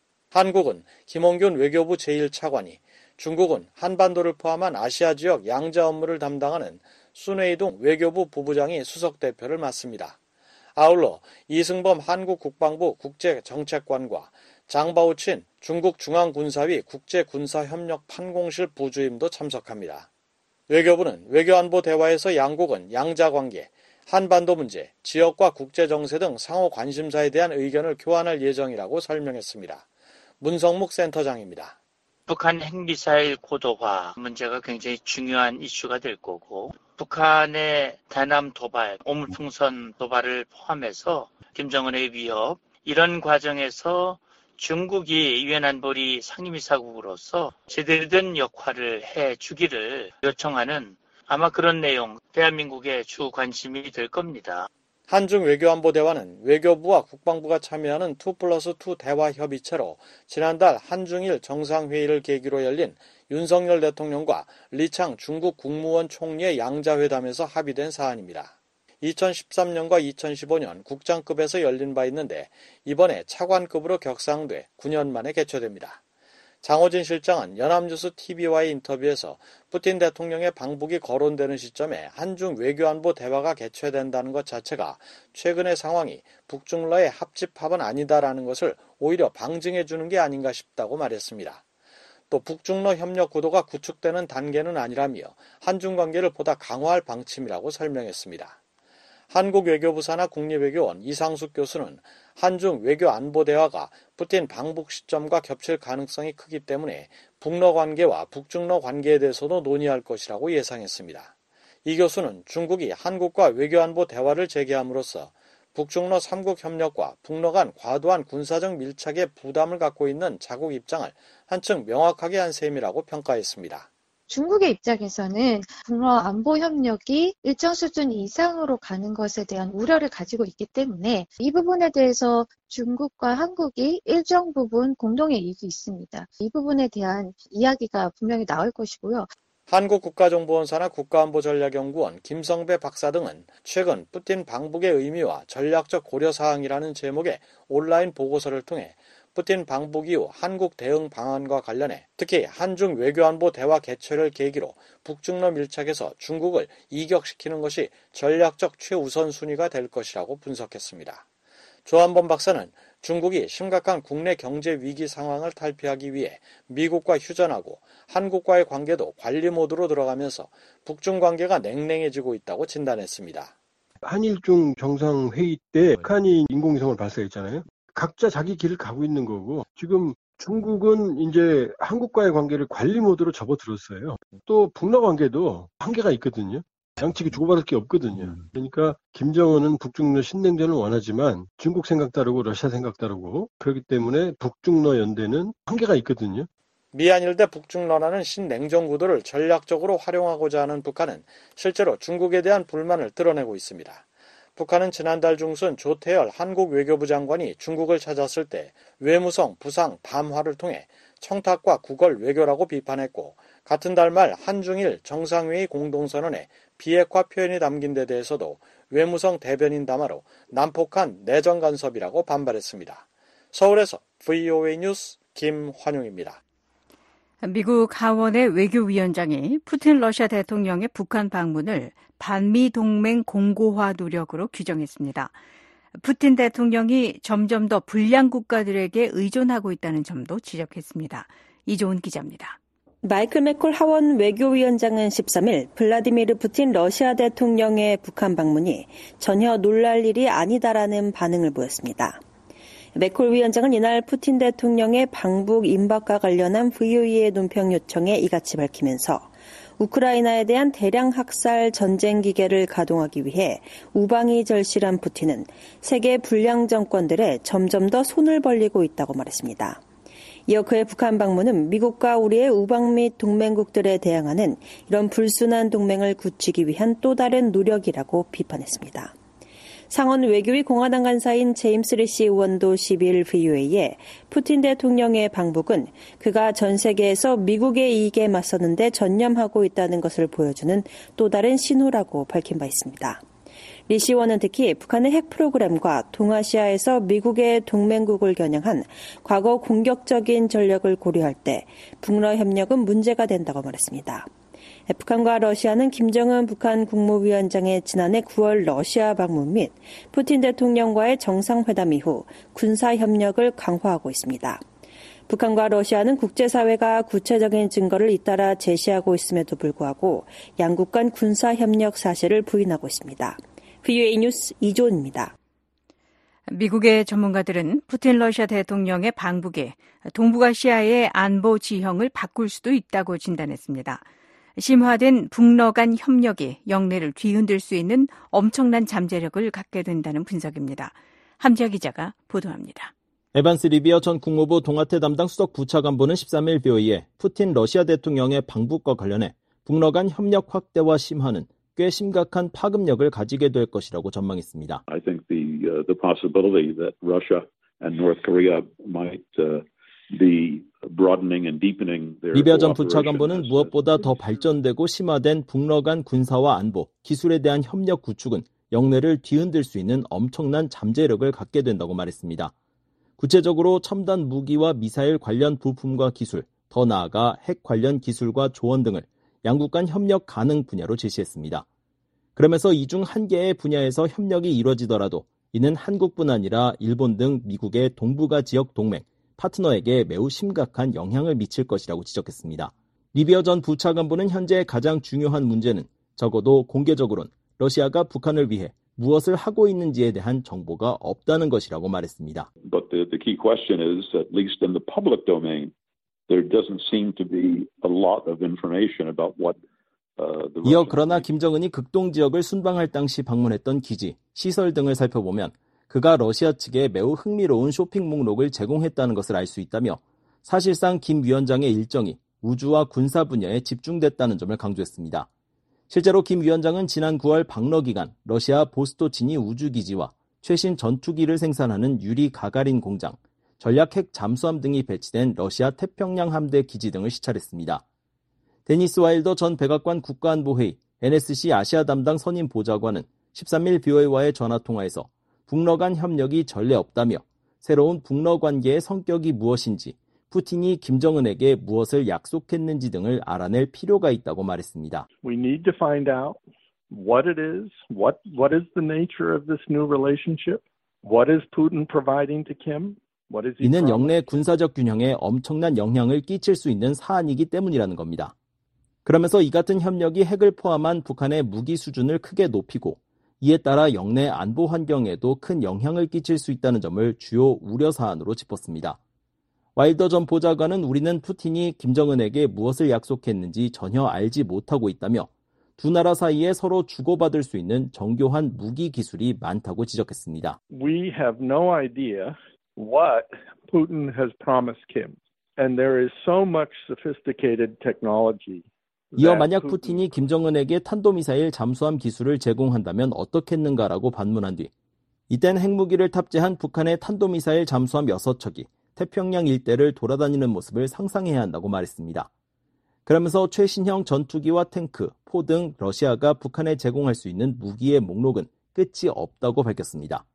한국은 김홍균 외교부 제일 차관이, 중국은 한반도를 포함한 아시아 지역 양자 업무를 담당하는 순웨이동 외교부 부부장이 수석대표를 맡습니다. 아울러 이승범 한국 국방부 국제정책관과 장바오친 중국 중앙군사위 국제군사협력 판공실 부주임도 참석합니다. 외교부는 외교안보 대화에서 양국은 양자관계, 한반도 문제, 지역과 국제정세 등 상호 관심사에 대한 의견을 교환할 예정이라고 설명했습니다. 문성묵 센터장입니다. 북한 핵미사일 고도화 문제가 굉장히 중요한 이슈가 될 거고 북한의 대남 도발, 오물풍선 도발을 포함해서 김정은의 위협, 이런 과정에서 중국이 유엔 안보리 상임이사국으로서 제대로 된 역할을 해주기를 요청하는 아마 그런 내용, 대한민국의 주 관심이 될 겁니다. 한중 외교안보 대화는 외교부와 국방부가 참여하는 투 플러스 투 대화 협의체로 지난달 한중일 정상회의를 계기로 열린 윤석열 대통령과 리창 중국 국무원 총리의 양자회담에서 합의된 사안입니다. 이천십삼 년과 이천십오 년 국장급에서 열린 바 있는데 이번에 차관급으로 격상돼 구 년 만에 개최됩니다. 장호진 실장은 연합뉴스 티비와의 인터뷰에서 푸틴 대통령의 방북이 거론되는 시점에 한중 외교안보 대화가 개최된다는 것 자체가 최근의 상황이 북중러의 합집합은 아니다라는 것을 오히려 방증해 주는 게 아닌가 싶다고 말했습니다. 또 북중러 협력 구도가 구축되는 단계는 아니라며 한중 관계를 보다 강화할 방침이라고 설명했습니다. 한국 외교부 산하 국립외교원 이상숙 교수는 한중 외교 안보 대화가 푸틴 방북 시점과 겹칠 가능성이 크기 때문에 북러 관계와 북중러 관계에 대해서도 논의할 것이라고 예상했습니다. 이 교수는 중국이 한국과 외교 안보 대화를 재개함으로써 북중러 삼국 협력과 북러 간 과도한 군사적 밀착에 부담을 갖고 있는 자국 입장을 한층 명확하게 한 셈이라고 평가했습니다. 중국의 입장에서는 북러 안보 협력이 일정 수준 이상으로 가는 것에 대한 우려를 가지고 있기 때문에 이 부분에 대해서 중국과 한국이 일정 부분 공동의 이익이 있습니다. 이 부분에 대한 이야기가 분명히 나올 것이고요. 한국국가정보원 산하 국가안보전략연구원 김성배 박사 등은 최근 푸틴 방북의 의미와 전략적 고려사항이라는 제목의 온라인 보고서를 통해 푸틴 방북 이후 한국 대응 방안과 관련해 특히 한중 외교안보 대화 개최를 계기로 북중러 밀착에서 중국을 이격시키는 것이 전략적 최우선순위가 될 것이라고 분석했습니다. 조한범 박사는 중국이 심각한 국내 경제 위기 상황을 탈피하기 위해 미국과 휴전하고 한국과의 관계도 관리 모드로 들어가면서 북중 관계가 냉랭해지고 있다고 진단했습니다. 한일중 정상회의 때 북한이 인공위성을 발사했잖아요. 각자 자기 길을 가고 있는 거고 지금 중국은 이제 한국과의 관계를 관리 모드로 접어들었어요. 또 북러 관계도 한계가 있거든요. 양측이 주고받을 게 없거든요. 그러니까 김정은은 북중러 신냉전을 원하지만 중국 생각 다르고 러시아 생각 다르고 그렇기 때문에 북중러 연대는 한계가 있거든요. 미한일 대 북중러라는 신냉전 구도를 전략적으로 활용하고자 하는 북한은 실제로 중국에 대한 불만을 드러내고 있습니다. 북한은 지난달 중순 조태열 한국 외교부 장관이 중국을 찾았을 때 외무성 부상 담화를 통해 청탁과 구걸 외교라고 비판했고 같은 달 말 한중일 정상회의 공동선언에 비핵화 표현이 담긴 데 대해서도 외무성 대변인 담화로 난폭한 내정 간섭이라고 반발했습니다. 서울에서 브이오에이 뉴스 김환용입니다. 미국 하원의 외교위원장이 푸틴 러시아 대통령의 북한 방문을 반미 동맹 공고화 노력으로 규정했습니다. 푸틴 대통령이 점점 더 불량 국가들에게 의존하고 있다는 점도 지적했습니다. 이조은 기자입니다. 마이클 맥콜 하원 외교위원장은 십삼 일 블라디미르 푸틴 러시아 대통령의 북한 방문이 전혀 놀랄 일이 아니다라는 반응을 보였습니다. 맥콜 위원장은 이날 푸틴 대통령의 방북 임박과 관련한 브이오에이의 논평 요청에 이같이 밝히면서 우크라이나에 대한 대량 학살 전쟁 기계를 가동하기 위해 우방이 절실한 푸틴은 세계 불량 정권들에 점점 더 손을 벌리고 있다고 말했습니다. 이어 그의 북한 방문은 미국과 우리의 우방 및 동맹국들에 대항하는 이런 불순한 동맹을 굳히기 위한 또 다른 노력이라고 비판했습니다. 상원 외교위 공화당 간사인 제임스 리시 의원도 십이 일 브이오에이에 푸틴 대통령의 방북은 그가 전 세계에서 미국의 이익에 맞서는 데 전념하고 있다는 것을 보여주는 또 다른 신호라고 밝힌 바 있습니다. 리시 의원은 특히 북한의 핵 프로그램과 동아시아에서 미국의 동맹국을 겨냥한 과거 공격적인 전력을 고려할 때 북러 협력은 문제가 된다고 말했습니다. 북한과 러시아는 김정은 북한 국무위원장의 지난해 구월 러시아 방문 및 푸틴 대통령과의 정상회담 이후 군사협력을 강화하고 있습니다. 북한과 러시아는 국제사회가 구체적인 증거를 잇따라 제시하고 있음에도 불구하고 양국 간 군사협력 사실을 부인하고 있습니다. 브이오에이 뉴스 이조은입니다. 미국의 전문가들은 푸틴 러시아 대통령의 방북이 동북아시아의 안보 지형을 바꿀 수도 있다고 진단했습니다. 심화된 북러 간 협력이 영내를 뒤흔들 수 있는 엄청난 잠재력을 갖게 된다는 분석입니다. 함지아 기자가 보도합니다. 에반스 리비어 전 국무부 동아태 담당 수석 부차관보는 십삼 일 브이오에이에 푸틴 러시아 대통령의 방북과 관련해 북러 간 협력 확대와 심화는 꽤 심각한 파급력을 가지게 될 것이라고 전망했습니다. I think the uh, the possibility that Russia and North Korea might uh, be broadening and deepening their 리비아 전 부차관보는 무엇보다 더 발전되고 심화된 북러 간 군사와 안보, 기술에 대한 협력 구축은 영내를 뒤흔들 수 있는 엄청난 잠재력을 갖게 된다고 말했습니다. 구체적으로 첨단 무기와 미사일 관련 부품과 기술, 더 나아가 핵 관련 기술과 조언 등을 양국 간 협력 가능 분야로 제시했습니다. 그러면서 이 중 한 개의 분야에서 협력이 이루어지더라도 이는 한국뿐 아니라 일본 등 미국의 동북아 지역 동맹, 파트너에게 매우 심각한 영향을 미칠 것이라고 지적했습니다. 리비어 전 부차관보는 현재 가장 중요한 문제는 적어도 공개적으로는 러시아가 북한을 위해 무엇을 하고 있는지에 대한 정보가 없다는 것이라고 말했습니다. But the, the key question is, at least in the public domain, there doesn't seem to be a lot of information about what uh, the 이어 그러나 김정은이 극동 지역을 순방할 당시 방문했던 기지, 시설 등을 살펴보면 그가 러시아 측에 매우 흥미로운 쇼핑 목록을 제공했다는 것을 알 수 있다며 사실상 김 위원장의 일정이 우주와 군사 분야에 집중됐다는 점을 강조했습니다. 실제로 김 위원장은 지난 구월 방러 기간 러시아 보스토치니 우주기지와 최신 전투기를 생산하는 유리 가가린 공장, 전략 핵 잠수함 등이 배치된 러시아 태평양 함대 기지 등을 시찰했습니다. 데니스 와일더 전 백악관 국가안보회의 엔에스씨 아시아 담당 선임 보좌관은 십삼 일 비오에이와의 전화통화에서 북러 간 협력이 전례 없다며 새로운 북러 관계의 성격이 무엇인지, 푸틴이 김정은에게 무엇을 약속했는지 등을 알아낼 필요가 있다고 말했습니다. We need to find out what it is, what what is the nature of this new relationship, what is Putin providing to Kim, what is he 이는 영내 군사적 균형에 엄청난 영향을 끼칠 수 있는 사안이기 때문이라는 겁니다. 그러면서 이 같은 협력이 핵을 포함한 북한의 무기 수준을 크게 높이고 이에 따라 영내 안보 환경에도 큰 영향을 끼칠 수 있다는 점을 주요 우려 사안으로 짚었습니다. 와일더 전 보좌관은 우리는 푸틴이 김정은에게 무엇을 약속했는지 전혀 알지 못하고 있다며 두 나라 사이에 서로 주고받을 수 있는 정교한 무기 기술이 많다고 지적했습니다. We have no idea what Putin has promised Kim, and there is so much sophisticated technology. 이어 만약 푸틴이 김정은에게 탄도미사일 잠수함 기술을 제공한다면 어떻겠는가라고 반문한 뒤 이땐 핵무기를 탑재한 북한의 탄도미사일 잠수함 여섯 척이 태평양 일대를 돌아다니는 모습을 상상해야 한다고 말했습니다. 그러면서 최신형 전투기와 탱크, 포 등 러시아가 북한에 제공할 수 있는 무기의 목록은 끝이 없다고 밝혔습니다.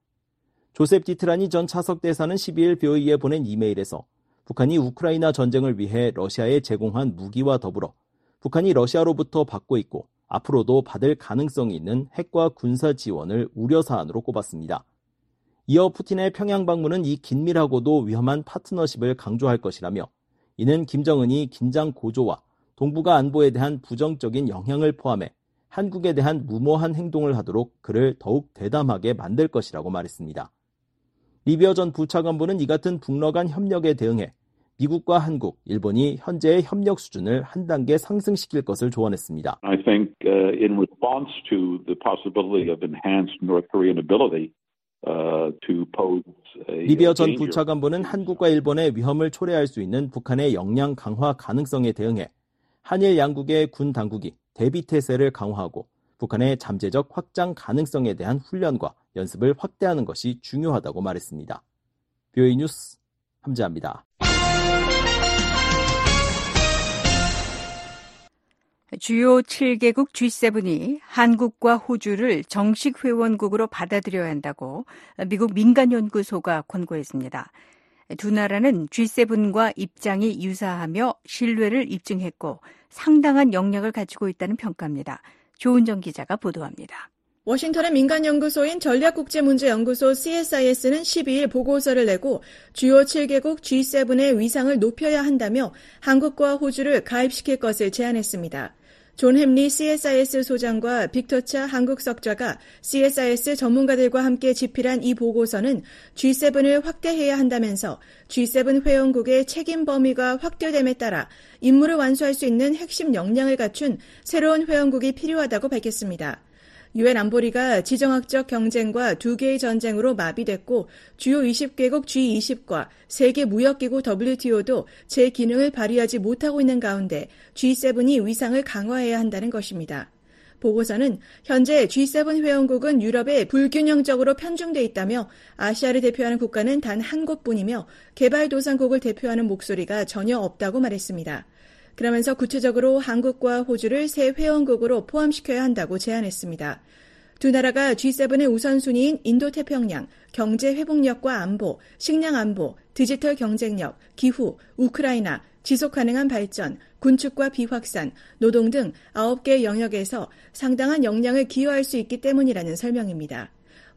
조셉 디트라니 전 차석 대사는 십이 일 비오이에 보낸 이메일에서 북한이 우크라이나 전쟁을 위해 러시아에 제공한 무기와 더불어 북한이 러시아로부터 받고 있고 앞으로도 받을 가능성이 있는 핵과 군사 지원을 우려사안으로 꼽았습니다. 이어 푸틴의 평양 방문은 이 긴밀하고도 위험한 파트너십을 강조할 것이라며 이는 김정은이 긴장 고조와 동북아 안보에 대한 부정적인 영향을 포함해 한국에 대한 무모한 행동을 하도록 그를 더욱 대담하게 만들 것이라고 말했습니다. 리비어 전 부차관보는 이 같은 북러 간 협력에 대응해 미국과 한국, 일본이 현재의 협력 수준을 한 단계 상승시킬 것을 조언했습니다. I think uh, in response to the possibility of enhanced North Korean ability Uh, to pose a 리비어 전 부차관보는 한국과 일본의 위험을 초래할 수 있는 북한의 역량 강화 가능성에 대응해 한일 양국의 군 당국이 대비태세를 강화하고 북한의 잠재적 확장 가능성에 대한 훈련과 연습을 확대하는 것이 중요하다고 말했습니다. 비오에이 뉴스 함재합니다. 주요 칠 개국 지 세븐이 한국과 호주를 정식 회원국으로 받아들여야 한다고 미국 민간연구소가 권고했습니다. 두 나라는 지 세븐과 입장이 유사하며 신뢰를 입증했고 상당한 역량을 가지고 있다는 평가입니다. 조은정 기자가 보도합니다. 워싱턴의 민간연구소인 전략국제문제연구소 씨에스아이에스는 십이 일 보고서를 내고 주요 칠 개국 지 세븐의 위상을 높여야 한다며 한국과 호주를 가입시킬 것을 제안했습니다. 존 햄리 씨에스아이에스 소장과 빅터 차 한국 석좌가 씨에스아이에스 전문가들과 함께 집필한 이 보고서는 지 세븐을 확대해야 한다면서 지 세븐 회원국의 책임 범위가 확대됨에 따라 임무를 완수할 수 있는 핵심 역량을 갖춘 새로운 회원국이 필요하다고 밝혔습니다. 유엔 안보리가 지정학적 경쟁과 두 개의 전쟁으로 마비됐고 주요 이십 개국 지 이십과 세계무역기구 더블유티오도 제 기능을 발휘하지 못하고 있는 가운데 지 세븐이 위상을 강화해야 한다는 것입니다. 보고서는 현재 지 세븐 회원국은 유럽에 불균형적으로 편중돼 있다며 아시아를 대표하는 국가는 단 한 곳뿐이며 개발도상국을 대표하는 목소리가 전혀 없다고 말했습니다. 그러면서 구체적으로 한국과 호주를 새 회원국으로 포함시켜야 한다고 제안했습니다. 두 나라가 지 세븐의 우선순위인 인도태평양, 경제회복력과 안보, 식량안보, 디지털 경쟁력, 기후, 우크라이나, 지속가능한 발전, 군축과 비확산, 노동 등 아홉 개 영역에서 상당한 역량을 기여할 수 있기 때문이라는 설명입니다.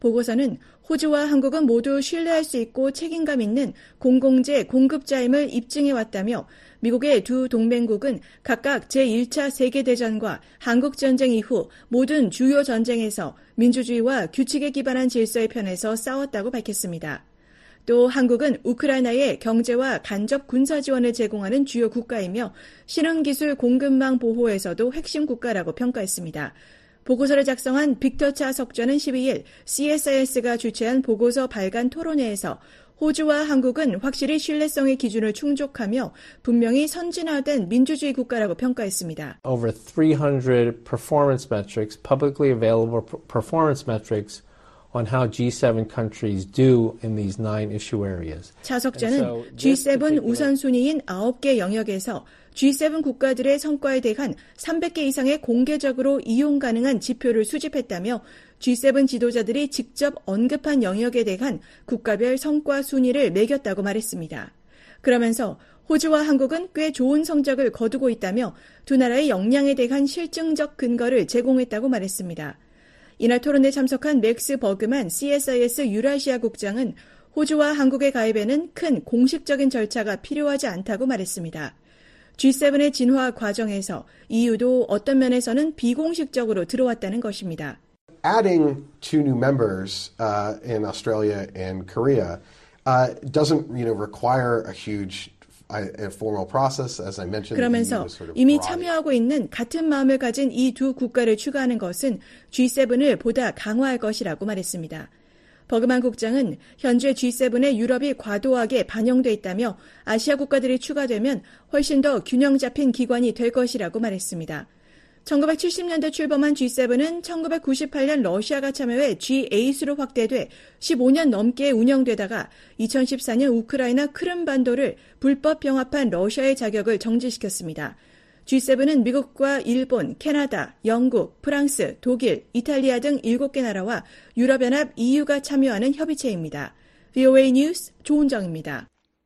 보고서는 호주와 한국은 모두 신뢰할 수 있고 책임감 있는 공공재 공급자임을 입증해왔다며 미국의 두 동맹국은 각각 제일 차 세계대전과 한국전쟁 이후 모든 주요 전쟁에서 민주주의와 규칙에 기반한 질서의 편에서 싸웠다고 밝혔습니다. 또 한국은 우크라이나에 경제와 간접 군사 지원을 제공하는 주요 국가이며 신흥기술 공급망 보호에서도 핵심 국가라고 평가했습니다. 보고서를 작성한 빅터 차 석좌는 십이일 씨에스아이에스가 주최한 보고서 발간 토론회에서 호주와 한국은 확실히 신뢰성의 기준을 충족하며 분명히 선진화된 민주주의 국가라고 평가했습니다. Over three hundred performance metrics, publicly available performance metrics on how G seven countries do in these nine issue areas. 차 석좌는 지 세븐 우선순위인 아홉 개 영역에서 지 세븐 국가들의 성과에 대한 삼백 개 이상의 공개적으로 이용 가능한 지표를 수집했다며 지 세븐 지도자들이 직접 언급한 영역에 대한 국가별 성과 순위를 매겼다고 말했습니다. 그러면서 호주와 한국은 꽤 좋은 성적을 거두고 있다며 두 나라의 역량에 대한 실증적 근거를 제공했다고 말했습니다. 이날 토론에 참석한 맥스 버그만 씨에스아이에스 유라시아 국장은 호주와 한국의 가입에는 큰 공식적인 절차가 필요하지 않다고 말했습니다. 지 세븐의 진화 과정에서 이유도 어떤 면에서는 비공식적으로 들어왔다는 것입니다. Adding two new members uh, in Australia and Korea uh, doesn't, you know, require a huge a formal process, as I mentioned. 그러면서 이미 참여하고 있는 같은 마음을 가진 이 두 국가를 추가하는 것은 지 세븐을 보다 강화할 것이라고 말했습니다. 버그만 국장은 현재 지 세븐의 유럽이 과도하게 반영돼 있다며 아시아 국가들이 추가되면 훨씬 더 균형 잡힌 기관이 될 것이라고 말했습니다. 천구백칠십 년대 출범한 지 세븐은 천구백구십팔 년 러시아가 참여해 지 에잇으로 확대돼 십오 년 넘게 운영되다가 이천십사 년 우크라이나 크림반도를 불법 병합한 러시아의 자격을 정지시켰습니다. 지 세븐은 미국과 일본, 캐나다, 영국, 프랑스, 독일, 이탈리아 등 일곱 개 나라와 유럽연합 이유가 참여하는 협의체입니다. 브이오에이 뉴스 조은정입니다.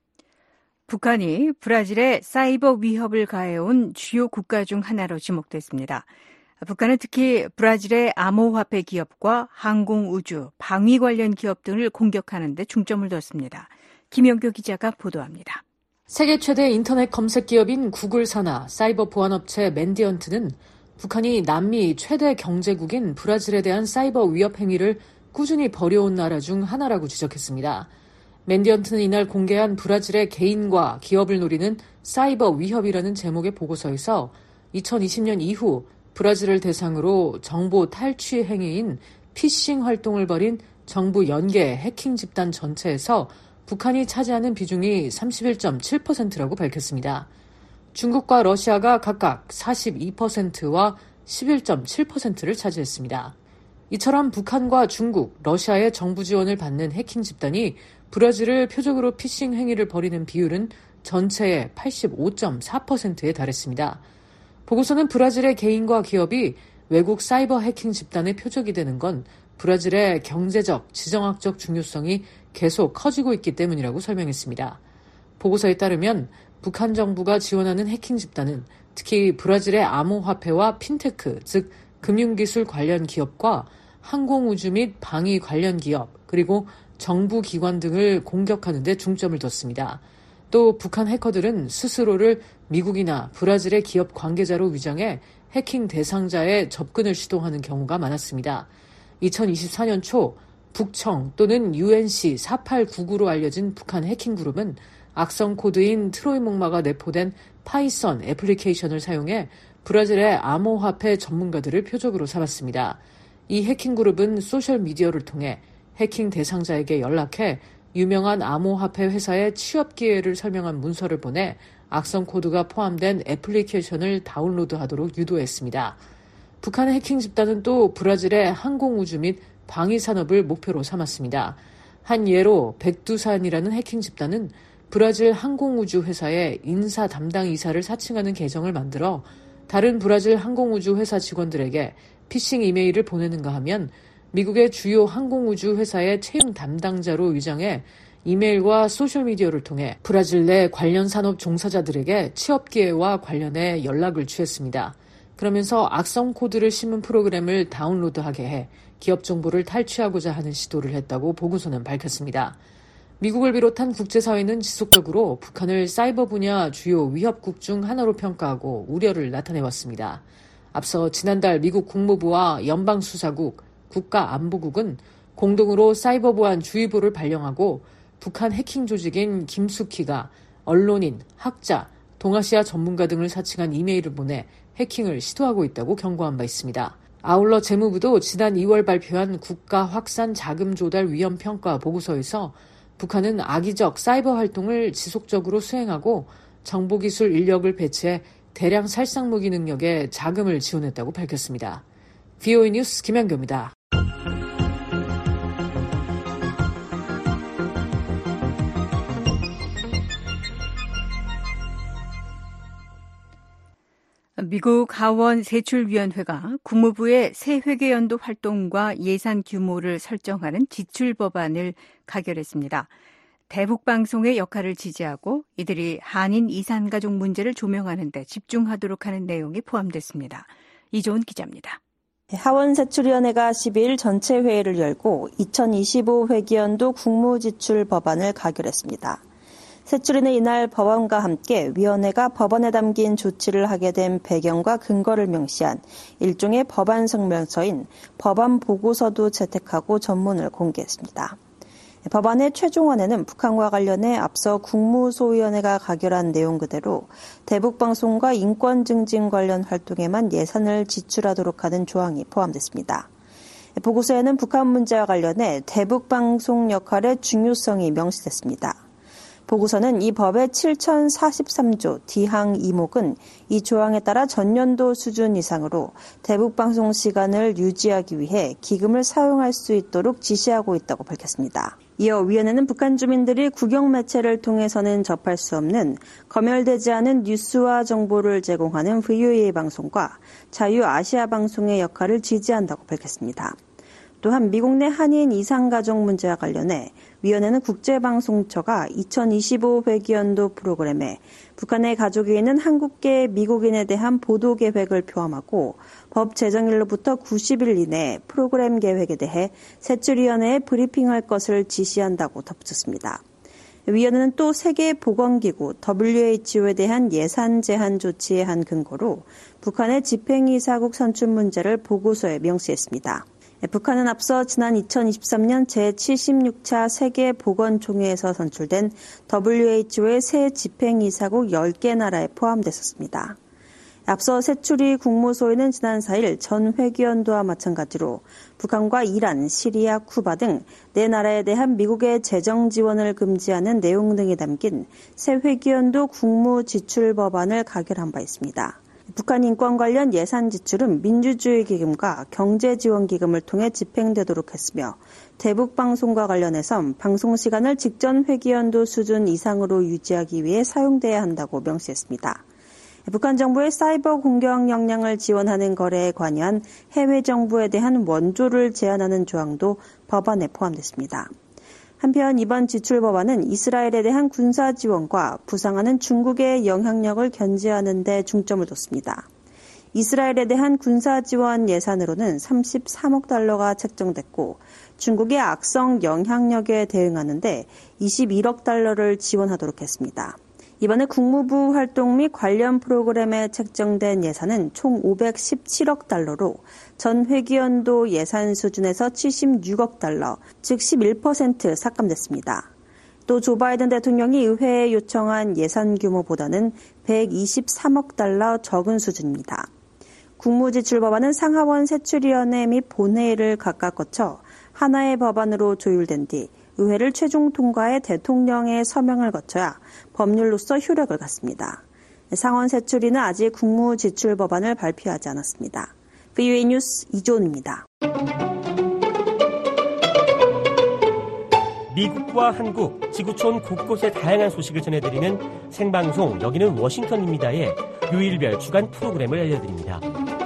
북한이 브라질에 사이버 위협을 가해온 주요 국가 중 하나로 지목됐습니다. 북한은 특히 브라질의 암호화폐 기업과 항공, 우주, 방위 관련 기업 등을 공격하는 데 중점을 뒀습니다. 김영교 기자가 보도합니다. 세계 최대 인터넷 검색 기업인 구글 산하 사이버 보안업체 맨디언트는 북한이 남미 최대 경제국인 브라질에 대한 사이버 위협 행위를 꾸준히 벌여온 나라 중 하나라고 지적했습니다. 맨디언트는 이날 공개한 브라질의 개인과 기업을 노리는 사이버 위협이라는 제목의 보고서에서 이천이십 년 이후 브라질을 대상으로 정보 탈취 행위인 피싱 활동을 벌인 정부 연계 해킹 집단 전체에서 북한이 차지하는 비중이 삼십일 점 칠 퍼센트라고 밝혔습니다. 중국과 러시아가 각각 사십이 퍼센트와 십일 점 칠 퍼센트를 차지했습니다. 이처럼 북한과 중국, 러시아의 정부 지원을 받는 해킹 집단이 브라질을 표적으로 피싱 행위를 벌이는 비율은 전체의 팔십오 점 사 퍼센트에 달했습니다. 보고서는 브라질의 개인과 기업이 외국 사이버 해킹 집단의 표적이 되는 건 브라질의 경제적, 지정학적 중요성이 계속 커지고 있기 때문이라고 설명했습니다. 보고서에 따르면 북한 정부가 지원하는 해킹 집단은 특히 브라질의 암호화폐와 핀테크, 즉 금융기술 관련 기업과 항공우주 및 방위 관련 기업, 그리고 정부 기관 등을 공격하는 데 중점을 뒀습니다. 또 북한 해커들은 스스로를 미국이나 브라질의 기업 관계자로 위장해 해킹 대상자의 접근을 시도하는 경우가 많았습니다. 이천이십사 년 초 북청 또는 유엔씨 사팔구구로 알려진 북한 해킹 그룹은 악성 코드인 트로이 목마가 내포된 파이썬 애플리케이션을 사용해 브라질의 암호화폐 전문가들을 표적으로 삼았습니다. 이 해킹 그룹은 소셜미디어를 통해 해킹 대상자에게 연락해 유명한 암호화폐 회사의 취업 기회를 설명한 문서를 보내 악성 코드가 포함된 애플리케이션을 다운로드하도록 유도했습니다. 북한의 해킹 집단은 또 브라질의 항공우주 및 방위산업을 목표로 삼았습니다. 한 예로 백두산이라는 해킹 집단은 브라질 항공우주 회사의 인사 담당 이사를 사칭하는 계정을 만들어 다른 브라질 항공우주 회사 직원들에게 피싱 이메일을 보내는가 하면 미국의 주요 항공우주 회사의 채용 담당자로 위장해 이메일과 소셜미디어를 통해 브라질 내 관련 산업 종사자들에게 취업 기회와 관련해 연락을 취했습니다. 그러면서 악성 코드를 심은 프로그램을 다운로드하게 해 기업 정보를 탈취하고자 하는 시도를 했다고 보고서는 밝혔습니다. 미국을 비롯한 국제사회는 지속적으로 북한을 사이버 분야 주요 위협국 중 하나로 평가하고 우려를 나타내왔습니다. 앞서 지난달 미국 국무부와 연방수사국, 국가안보국은 공동으로 사이버 보안 주의보를 발령하고 북한 해킹 조직인 김숙희가 언론인, 학자, 동아시아 전문가 등을 사칭한 이메일을 보내 해킹을 시도하고 있다고 경고한 바 있습니다. 아울러 재무부도 지난 이월 발표한 국가 확산 자금 조달 위험 평가 보고서에서 북한은 악의적 사이버 활동을 지속적으로 수행하고 정보기술 인력을 배치해 대량 살상무기 능력에 자금을 지원했다고 밝혔습니다. 브이오에이 뉴스 김현교입니다. 미국 하원 세출위원회가 국무부의 새 회계연도 활동과 예산 규모를 설정하는 지출 법안을 가결했습니다. 대북방송의 역할을 지지하고 이들이 한인 이산가족 문제를 조명하는 데 집중하도록 하는 내용이 포함됐습니다. 이조은 기자입니다. 하원세출위원회가 십이일 전체 회의를 열고 이천이십오 회계연도 국무지출 법안을 가결했습니다. 세출위는 이날 법안과 함께 위원회가 법안에 담긴 조치를 하게 된 배경과 근거를 명시한 일종의 법안 성명서인 법안 보고서도 채택하고 전문을 공개했습니다. 법안의 최종안에는 북한과 관련해 앞서 국무소위원회가 가결한 내용 그대로 대북방송과 인권 증진 관련 활동에만 예산을 지출하도록 하는 조항이 포함됐습니다. 보고서에는 북한 문제와 관련해 대북방송 역할의 중요성이 명시됐습니다. 보고서는 이 법의 칠천사십삼조 D항 이목은 이 조항에 따라 전년도 수준 이상으로 대북방송 시간을 유지하기 위해 기금을 사용할 수 있도록 지시하고 있다고 밝혔습니다. 이어 위원회는 북한 주민들이 국영 매체를 통해서는 접할 수 없는 검열되지 않은 뉴스와 정보를 제공하는 브이오에이 방송과 자유아시아 방송의 역할을 지지한다고 밝혔습니다. 또한 미국 내 한인 이산가족 문제와 관련해 위원회는 국제방송처가 이천이십오 회기연도 프로그램에 북한의 가족이 있는 한국계 미국인에 대한 보도 계획을 포함하고 법 제정일로부터 구십일 이내에 프로그램 계획에 대해 세출위원회에 브리핑할 것을 지시한다고 덧붙였습니다. 위원회는 또 세계보건기구 더블유에이치오에 대한 예산 제한 조치에 한 근거로 북한의 집행이사국 선출 문제를 보고서에 명시했습니다. 북한은 앞서 지난 이천이십삼년 제칠십육 차 세계보건총회에서 선출된 더블유에이치오의 새 집행이사국 열 개 나라에 포함됐었습니다. 앞서 세출위 국무소위는 지난 사일 전 회기연도와 마찬가지로 북한과 이란, 시리아, 쿠바 등 네 나라에 대한 미국의 재정 지원을 금지하는 내용 등이 담긴 새 회기연도 국무지출 법안을 가결한 바 있습니다. 북한 인권 관련 예산 지출은 민주주의 기금과 경제지원기금을 통해 집행되도록 했으며 대북방송과 관련해선 방송시간을 직전 회기연도 수준 이상으로 유지하기 위해 사용돼야 한다고 명시했습니다. 북한 정부의 사이버 공격 역량을 지원하는 거래에 관여한 해외 정부에 대한 원조를 제한하는 조항도 법안에 포함됐습니다. 한편 이번 지출 법안은 이스라엘에 대한 군사 지원과 부상하는 중국의 영향력을 견제하는 데 중점을 뒀습니다. 이스라엘에 대한 군사 지원 예산으로는 삼십삼억 달러가 책정됐고 중국의 악성 영향력에 대응하는 데 이십일억 달러를 지원하도록 했습니다. 이번에 국무부 활동 및 관련 프로그램에 책정된 예산은 총 오백십칠억 달러로 전 회기연도 예산 수준에서 칠십육억 달러, 즉 십일 퍼센트 삭감됐습니다. 또 조 바이든 대통령이 의회에 요청한 예산 규모보다는 백이십삼억 달러 적은 수준입니다. 국무지출 법안은 상하원 세출위원회 및 본회의를 각각 거쳐 하나의 법안으로 조율된 뒤 의회를 최종 통과해 대통령의 서명을 거쳐야 법률로서 효력을 갖습니다. 상원 세출위는 아직 국무지출 법안을 발표하지 않았습니다. 브이오에이 뉴스 이조은입니다. 미국과 한국, 지구촌 곳곳의 다양한 소식을 전해드리는 생방송 여기는 워싱턴입니다의 요일별 주간 프로그램을 알려드립니다.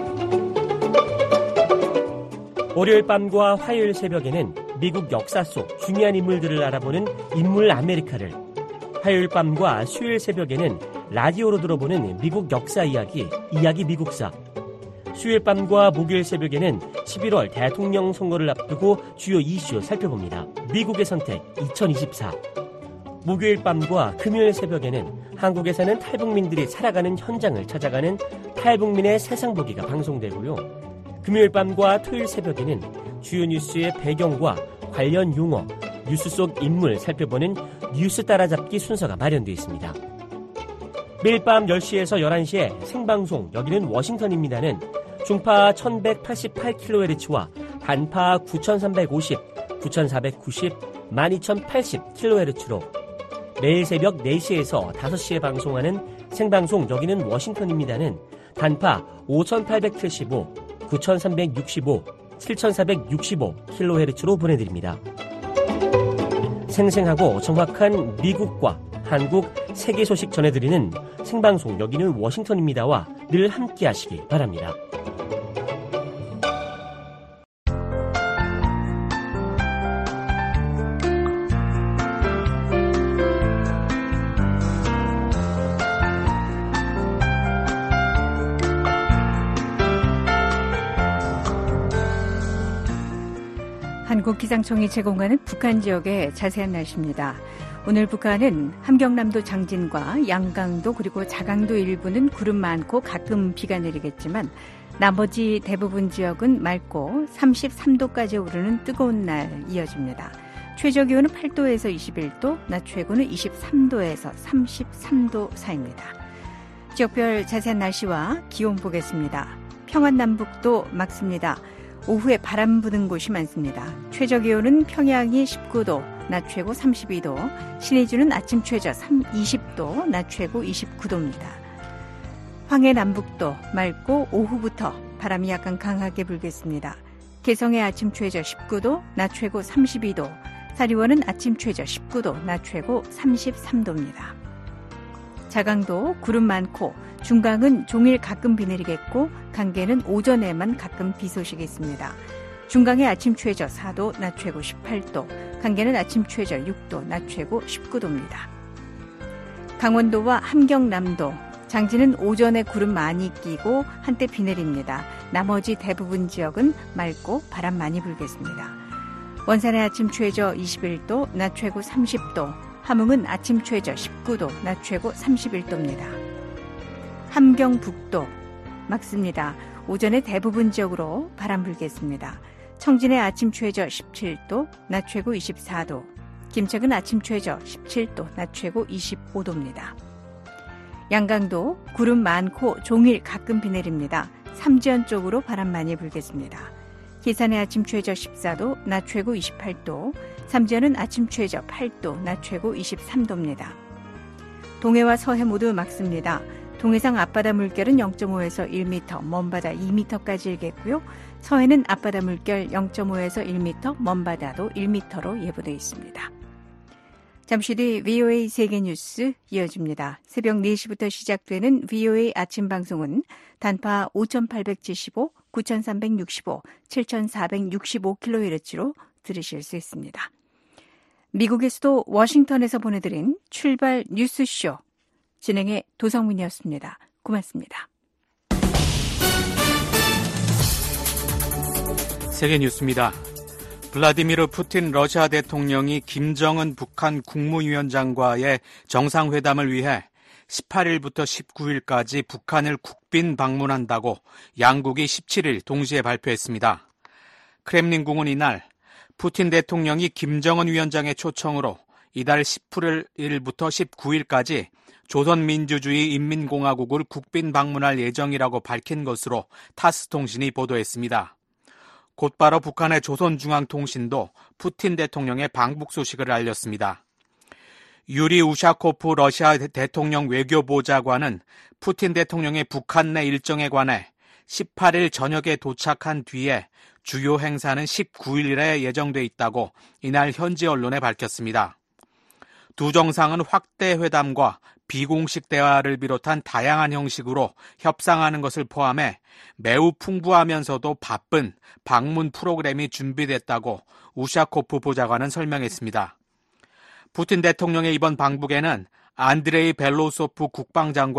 월요일 밤과 화요일 새벽에는 미국 역사 속 중요한 인물들을 알아보는 인물 아메리카를, 화요일 밤과 수요일 새벽에는 라디오로 들어보는 미국 역사 이야기, 이야기 미국사, 수요일 밤과 목요일 새벽에는 십일월 대통령 선거를 앞두고 주요 이슈 살펴봅니다. 미국의 선택 이천이십사. 목요일 밤과 금요일 새벽에는 한국에 사는 탈북민들이 살아가는 현장을 찾아가는 탈북민의 세상 보기가 방송되고요. 금요일 밤과 토요일 새벽에는 주요 뉴스의 배경과 관련 용어, 뉴스 속 인물 살펴보는 뉴스 따라잡기 순서가 마련되어 있습니다. 매일 밤 열 시에서 열한 시에 생방송 여기는 워싱턴입니다는 중파 천백팔십팔 킬로헤르츠와 단파 구천삼백오십, 구천사백구십, 만 이천팔십 킬로헤르츠로 매일 새벽 네 시에서 다섯 시에 방송하는 생방송 여기는 워싱턴입니다는 단파 오천팔백칠십오, 구천삼백육십오, 칠천사백육십오 킬로헤르츠로 보내드립니다. 생생하고 정확한 미국과 한국, 세계 소식 전해드리는 생방송 여기는 워싱턴입니다와 늘 함께 하시기 바랍니다. 한국기상청이 제공하는 북한 지역의 자세한 날씨입니다. 오늘 북한은 함경남도 장진과 양강도 그리고 자강도 일부는 구름 많고 가끔 비가 내리겠지만 나머지 대부분 지역은 맑고 삼십삼 도까지 오르는 뜨거운 날 이어집니다. 최저 기온은 팔 도에서 이십일 도, 낮 최고는 이십삼 도에서 삼십삼 도 사이입니다. 지역별 자세한 날씨와 기온 보겠습니다. 평안남북도 맑습니다. 오후에 바람 부는 곳이 많습니다. 최저 기온은 평양이 십구 도, 낮 최고 삼십이 도, 신의주는 아침 최저 이십 도, 낮 최고 이십구 도입니다. 황해 남북도 맑고 오후부터 바람이 약간 강하게 불겠습니다. 개성의 아침 최저 십구 도, 낮 최고 삼십이 도, 사리원은 아침 최저 십구 도, 낮 최고 삼십삼 도입니다. 자강도 구름 많고 중강은 종일 가끔 비 내리겠고 강계는 오전에만 가끔 비 소식이 있습니다. 중강의 아침 최저 사 도, 낮 최고 십팔 도, 강계는 아침 최저 육 도, 낮 최고 십구 도입니다. 강원도와 함경남도, 장진은 오전에 구름 많이 끼고 한때 비 내립니다. 나머지 대부분 지역은 맑고 바람 많이 불겠습니다. 원산의 아침 최저 이십일 도, 낮 최고 삼십 도, 함흥은 아침 최저 십구 도, 낮 최고 삼십일 도입니다. 함경북도 맑습니다. 오전에 대부분 지역으로 바람 불겠습니다. 청진의 아침 최저 십칠 도, 낮 최고 이십사 도, 김책은 아침 최저 십칠 도, 낮 최고 이십오 도입니다. 양강도 구름 많고 종일 가끔 비 내립니다. 삼지연 쪽으로 바람 많이 불겠습니다. 기산의 아침 최저 십사 도, 낮 최고 이십팔 도, 삼지연은 아침 최저 팔 도, 낮 최고 이십삼 도입니다. 동해와 서해 모두 맑습니다. 동해상 앞바다 물결은 영 점 오에서 일 미터, 먼바다 이 미터까지 일겠고요. 서해는 앞바다 물결 영 점 오에서 일 미터, 먼바다도 일 미터로 예보되어 있습니다. 잠시 뒤 브이오에이 세계뉴스 이어집니다. 새벽 네 시부터 시작되는 브이오에이 아침 방송은 단파 오천팔백칠십오, 구천삼백육십오, 칠천사백육십오 킬로헤르츠로 들으실 수 있습니다. 미국의 수도 워싱턴에서 보내드린 출발 뉴스쇼. 진행의 도성민이었습니다. 고맙습니다. 세계뉴스입니다. 블라디미르 푸틴 러시아 대통령이 김정은 북한 국무위원장과의 정상회담을 위해 십팔 일부터 십구 일까지 북한을 국빈 방문한다고 양국이 십칠 일 동시에 발표했습니다. 크렘린궁은 이날 푸틴 대통령이 김정은 위원장의 초청으로 이달 십팔 일부터 십구 일까지 조선민주주의 인민공화국을 국빈 방문할 예정이라고 밝힌 것으로 타스통신이 보도했습니다. 곧바로 북한의 조선중앙통신도 푸틴 대통령의 방북 소식을 알렸습니다. 유리 우샤코프 러시아 대통령 외교보좌관은 푸틴 대통령의 북한 내 일정에 관해 십팔 일 저녁에 도착한 뒤에 주요 행사는 십구 일에 예정돼 있다고 이날 현지 언론에 밝혔습니다. 두 정상은 확대 회담과 비공식 대화를 비롯한 다양한 형식으로 협상하는 것을 포함해 매우 풍부하면서도 바쁜 방문 프로그램이 준비됐다고 우샤코프 보좌관은 설명했습니다. 푸틴 대통령의 이번 방북에는 안드레이 벨로소프 국방장관,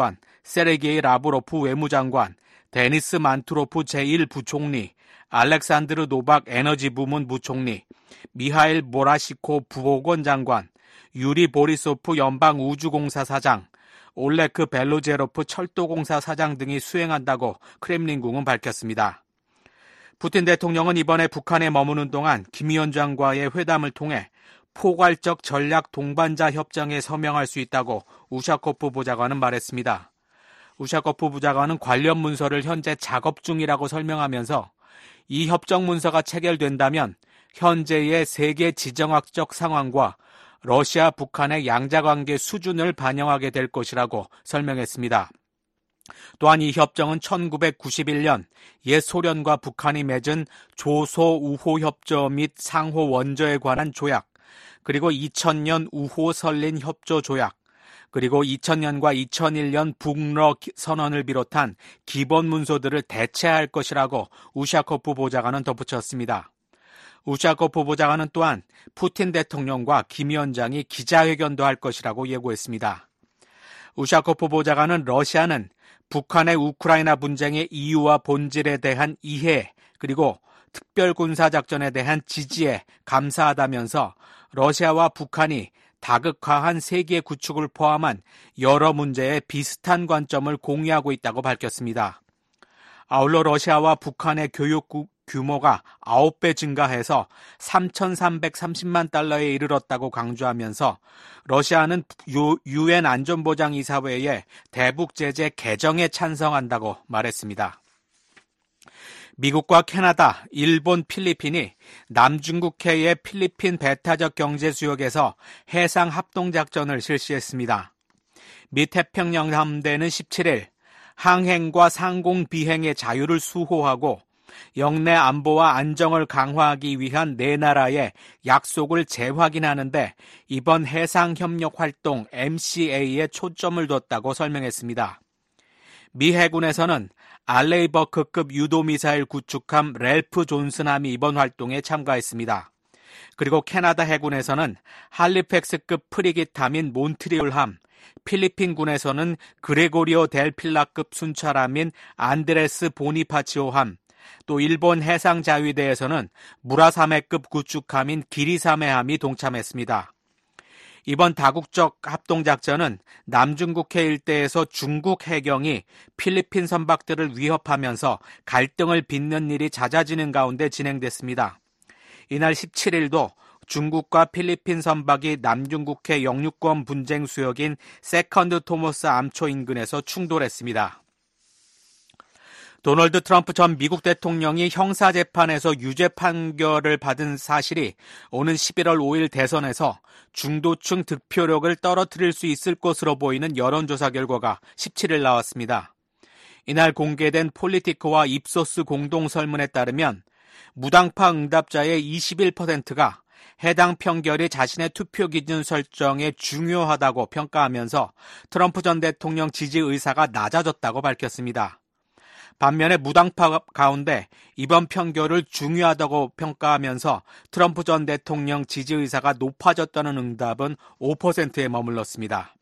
세르게이 라브로프 외무장관, 데니스 만투로프 제일 부총리, 알렉산드르 노박 에너지 부문 부총리, 미하일 모라시코 보건장관, 유리 보리소프 연방우주공사 사장, 올레크 벨로제로프 철도공사 사장 등이 수행한다고 크렘린궁은 밝혔습니다. 푸틴 대통령은 이번에 북한에 머무는 동안 김 위원장과의 회담을 통해 포괄적 전략 동반자 협정에 서명할 수 있다고 우샤코프 보좌관은 말했습니다. 우샤코프 보좌관은 관련 문서를 현재 작업 중이라고 설명하면서 이 협정 문서가 체결된다면 현재의 세계 지정학적 상황과 러시아, 북한의 양자관계 수준을 반영하게 될 것이라고 설명했습니다. 또한 이 협정은 천구백구십일 년 옛 소련과 북한이 맺은 조소 우호 협조 및 상호 원조에 관한 조약, 그리고 이천 년 우호 설린 협조 조약, 그리고 이천 년과 이천일 년 북러 선언을 비롯한 기본 문서들을 대체할 것이라고 우샤코프 보좌관은 덧붙였습니다. 우샤코프 보좌관은 또한 푸틴 대통령과 김 위원장이 기자회견도 할 것이라고 예고했습니다. 우샤코프 보좌관은 러시아는 북한의 우크라이나 분쟁의 이유와 본질에 대한 이해, 그리고 특별군사작전에 대한 지지에 감사하다면서 러시아와 북한이 다극화한 세계 구축을 포함한 여러 문제에 비슷한 관점을 공유하고 있다고 밝혔습니다. 아울러 러시아와 북한의 교육 규모가 아홉 배 증가해서 삼천삼백삼십만 달러에 이르렀다고 강조하면서 러시아는 유엔 안전보장이사회의 대북 제재 개정에 찬성한다고 말했습니다. 미국과 캐나다, 일본, 필리핀이 남중국해의 필리핀 배타적 경제 수역에서 해상 합동작전을 실시했습니다. 미 태평양 함대는 십칠 일 항행과 상공 비행의 자유를 수호하고 영내 안보와 안정을 강화하기 위한 네 나라의 약속을 재확인하는데 이번 해상협력활동 엠씨에이에 초점을 뒀다고 설명했습니다. 미 해군에서는 알레이버크급 유도미사일 구축함 랠프 존슨함이 이번 활동에 참가했습니다. 그리고 캐나다 해군에서는 할리팩스급 프리깃함인 몬트리올함, 필리핀군에서는 그레고리오 델 필라급 순찰함인 안드레스 보니파치오함, 또 일본 해상자위대에서는 무라사메급 구축함인 기리사메함이 동참했습니다. 이번 다국적 합동작전은 남중국해 일대에서 중국 해경이 필리핀 선박들을 위협하면서 갈등을 빚는 일이 잦아지는 가운데 진행됐습니다. 이날 십칠 일도 중국과 필리핀 선박이 남중국해 영유권 분쟁 수역인 세컨드 토머스 암초 인근에서 충돌했습니다. 도널드 트럼프 전 미국 대통령이 형사재판에서 유죄 판결을 받은 사실이 오는 십일월 오일 대선에서 중도층 득표력을 떨어뜨릴 수 있을 것으로 보이는 여론조사 결과가 십칠 일 나왔습니다. 이날 공개된 폴리티코와 입소스 공동설문에 따르면 무당파 응답자의 이십일 퍼센트가 해당 판결이 자신의 투표 기준 설정에 중요하다고 평가하면서 트럼프 전 대통령 지지 의사가 낮아졌다고 밝혔습니다. 반면에 무당파 가운데 이번 판결을 중요하다고 평가하면서 트럼프 전 대통령 지지 의사가 높아졌다는 응답은 오 퍼센트에 머물렀습니다.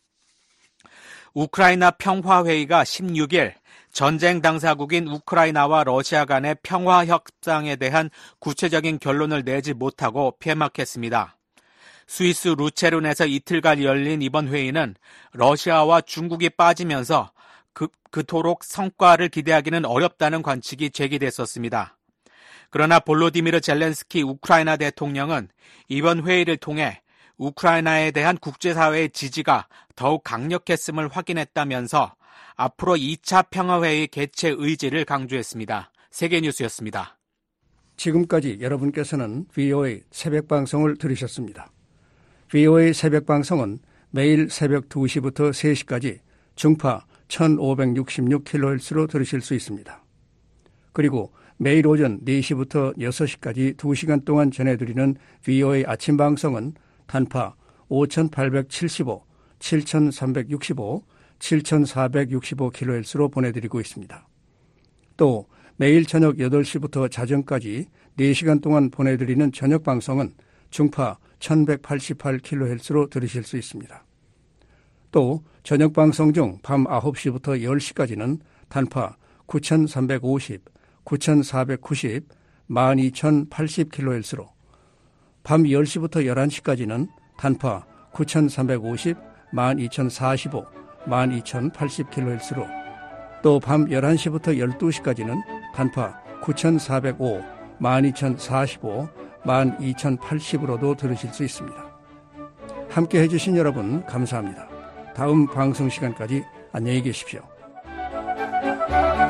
우크라이나 평화회의가 십육 일 전쟁 당사국인 우크라이나와 러시아 간의 평화 협상에 대한 구체적인 결론을 내지 못하고 폐막했습니다. 스위스 루체른에서 이틀간 열린 이번 회의는 러시아와 중국이 빠지면서 그, 그토록 성과를 기대하기는 어렵다는 관측이 제기됐었습니다. 그러나 볼로디미르 젤렌스키 우크라이나 대통령은 이번 회의를 통해 우크라이나에 대한 국제사회의 지지가 더욱 강력했음을 확인했다면서 앞으로 이 차 평화회의 개최 의지를 강조했습니다. 세계뉴스였습니다. 지금까지 여러분께서는 브이오에이 새벽방송을 들으셨습니다. 브이오에이 새벽방송은 매일 새벽 두 시부터 세 시까지 중파 천오백육십육 킬로헤르츠로 들으실 수 있습니다. 그리고 매일 오전 네 시부터 여섯 시까지 두 시간 동안 전해드리는 브이오에이 아침방송은 단파 오천팔백칠십오, 칠천삼백육십오, 칠천사백육십오 킬로헤르츠로 보내드리고 있습니다. 또 매일 저녁 여덟 시부터 자정까지 네 시간 동안 보내드리는 저녁방송은 중파 천백팔십팔 킬로헤르츠로 들으실 수 있습니다. 또 저녁 방송 중 밤 아홉 시부터 열 시까지는 단파 구천삼백오십, 구천사백구십, 만 이천팔십 킬로헤르츠로 밤 열 시부터 열한 시까지는 단파 구천삼백오십, 만 이천사십오, 만 이천팔십 킬로헤르츠로 또 밤 열한 시부터 열두 시까지는 단파 구천사백오, 만 이천사십오, 만 이천팔십으로도 들으실 수 있습니다. 함께 해주신 여러분 감사합니다. 다음 방송 시간까지 안녕히 계십시오.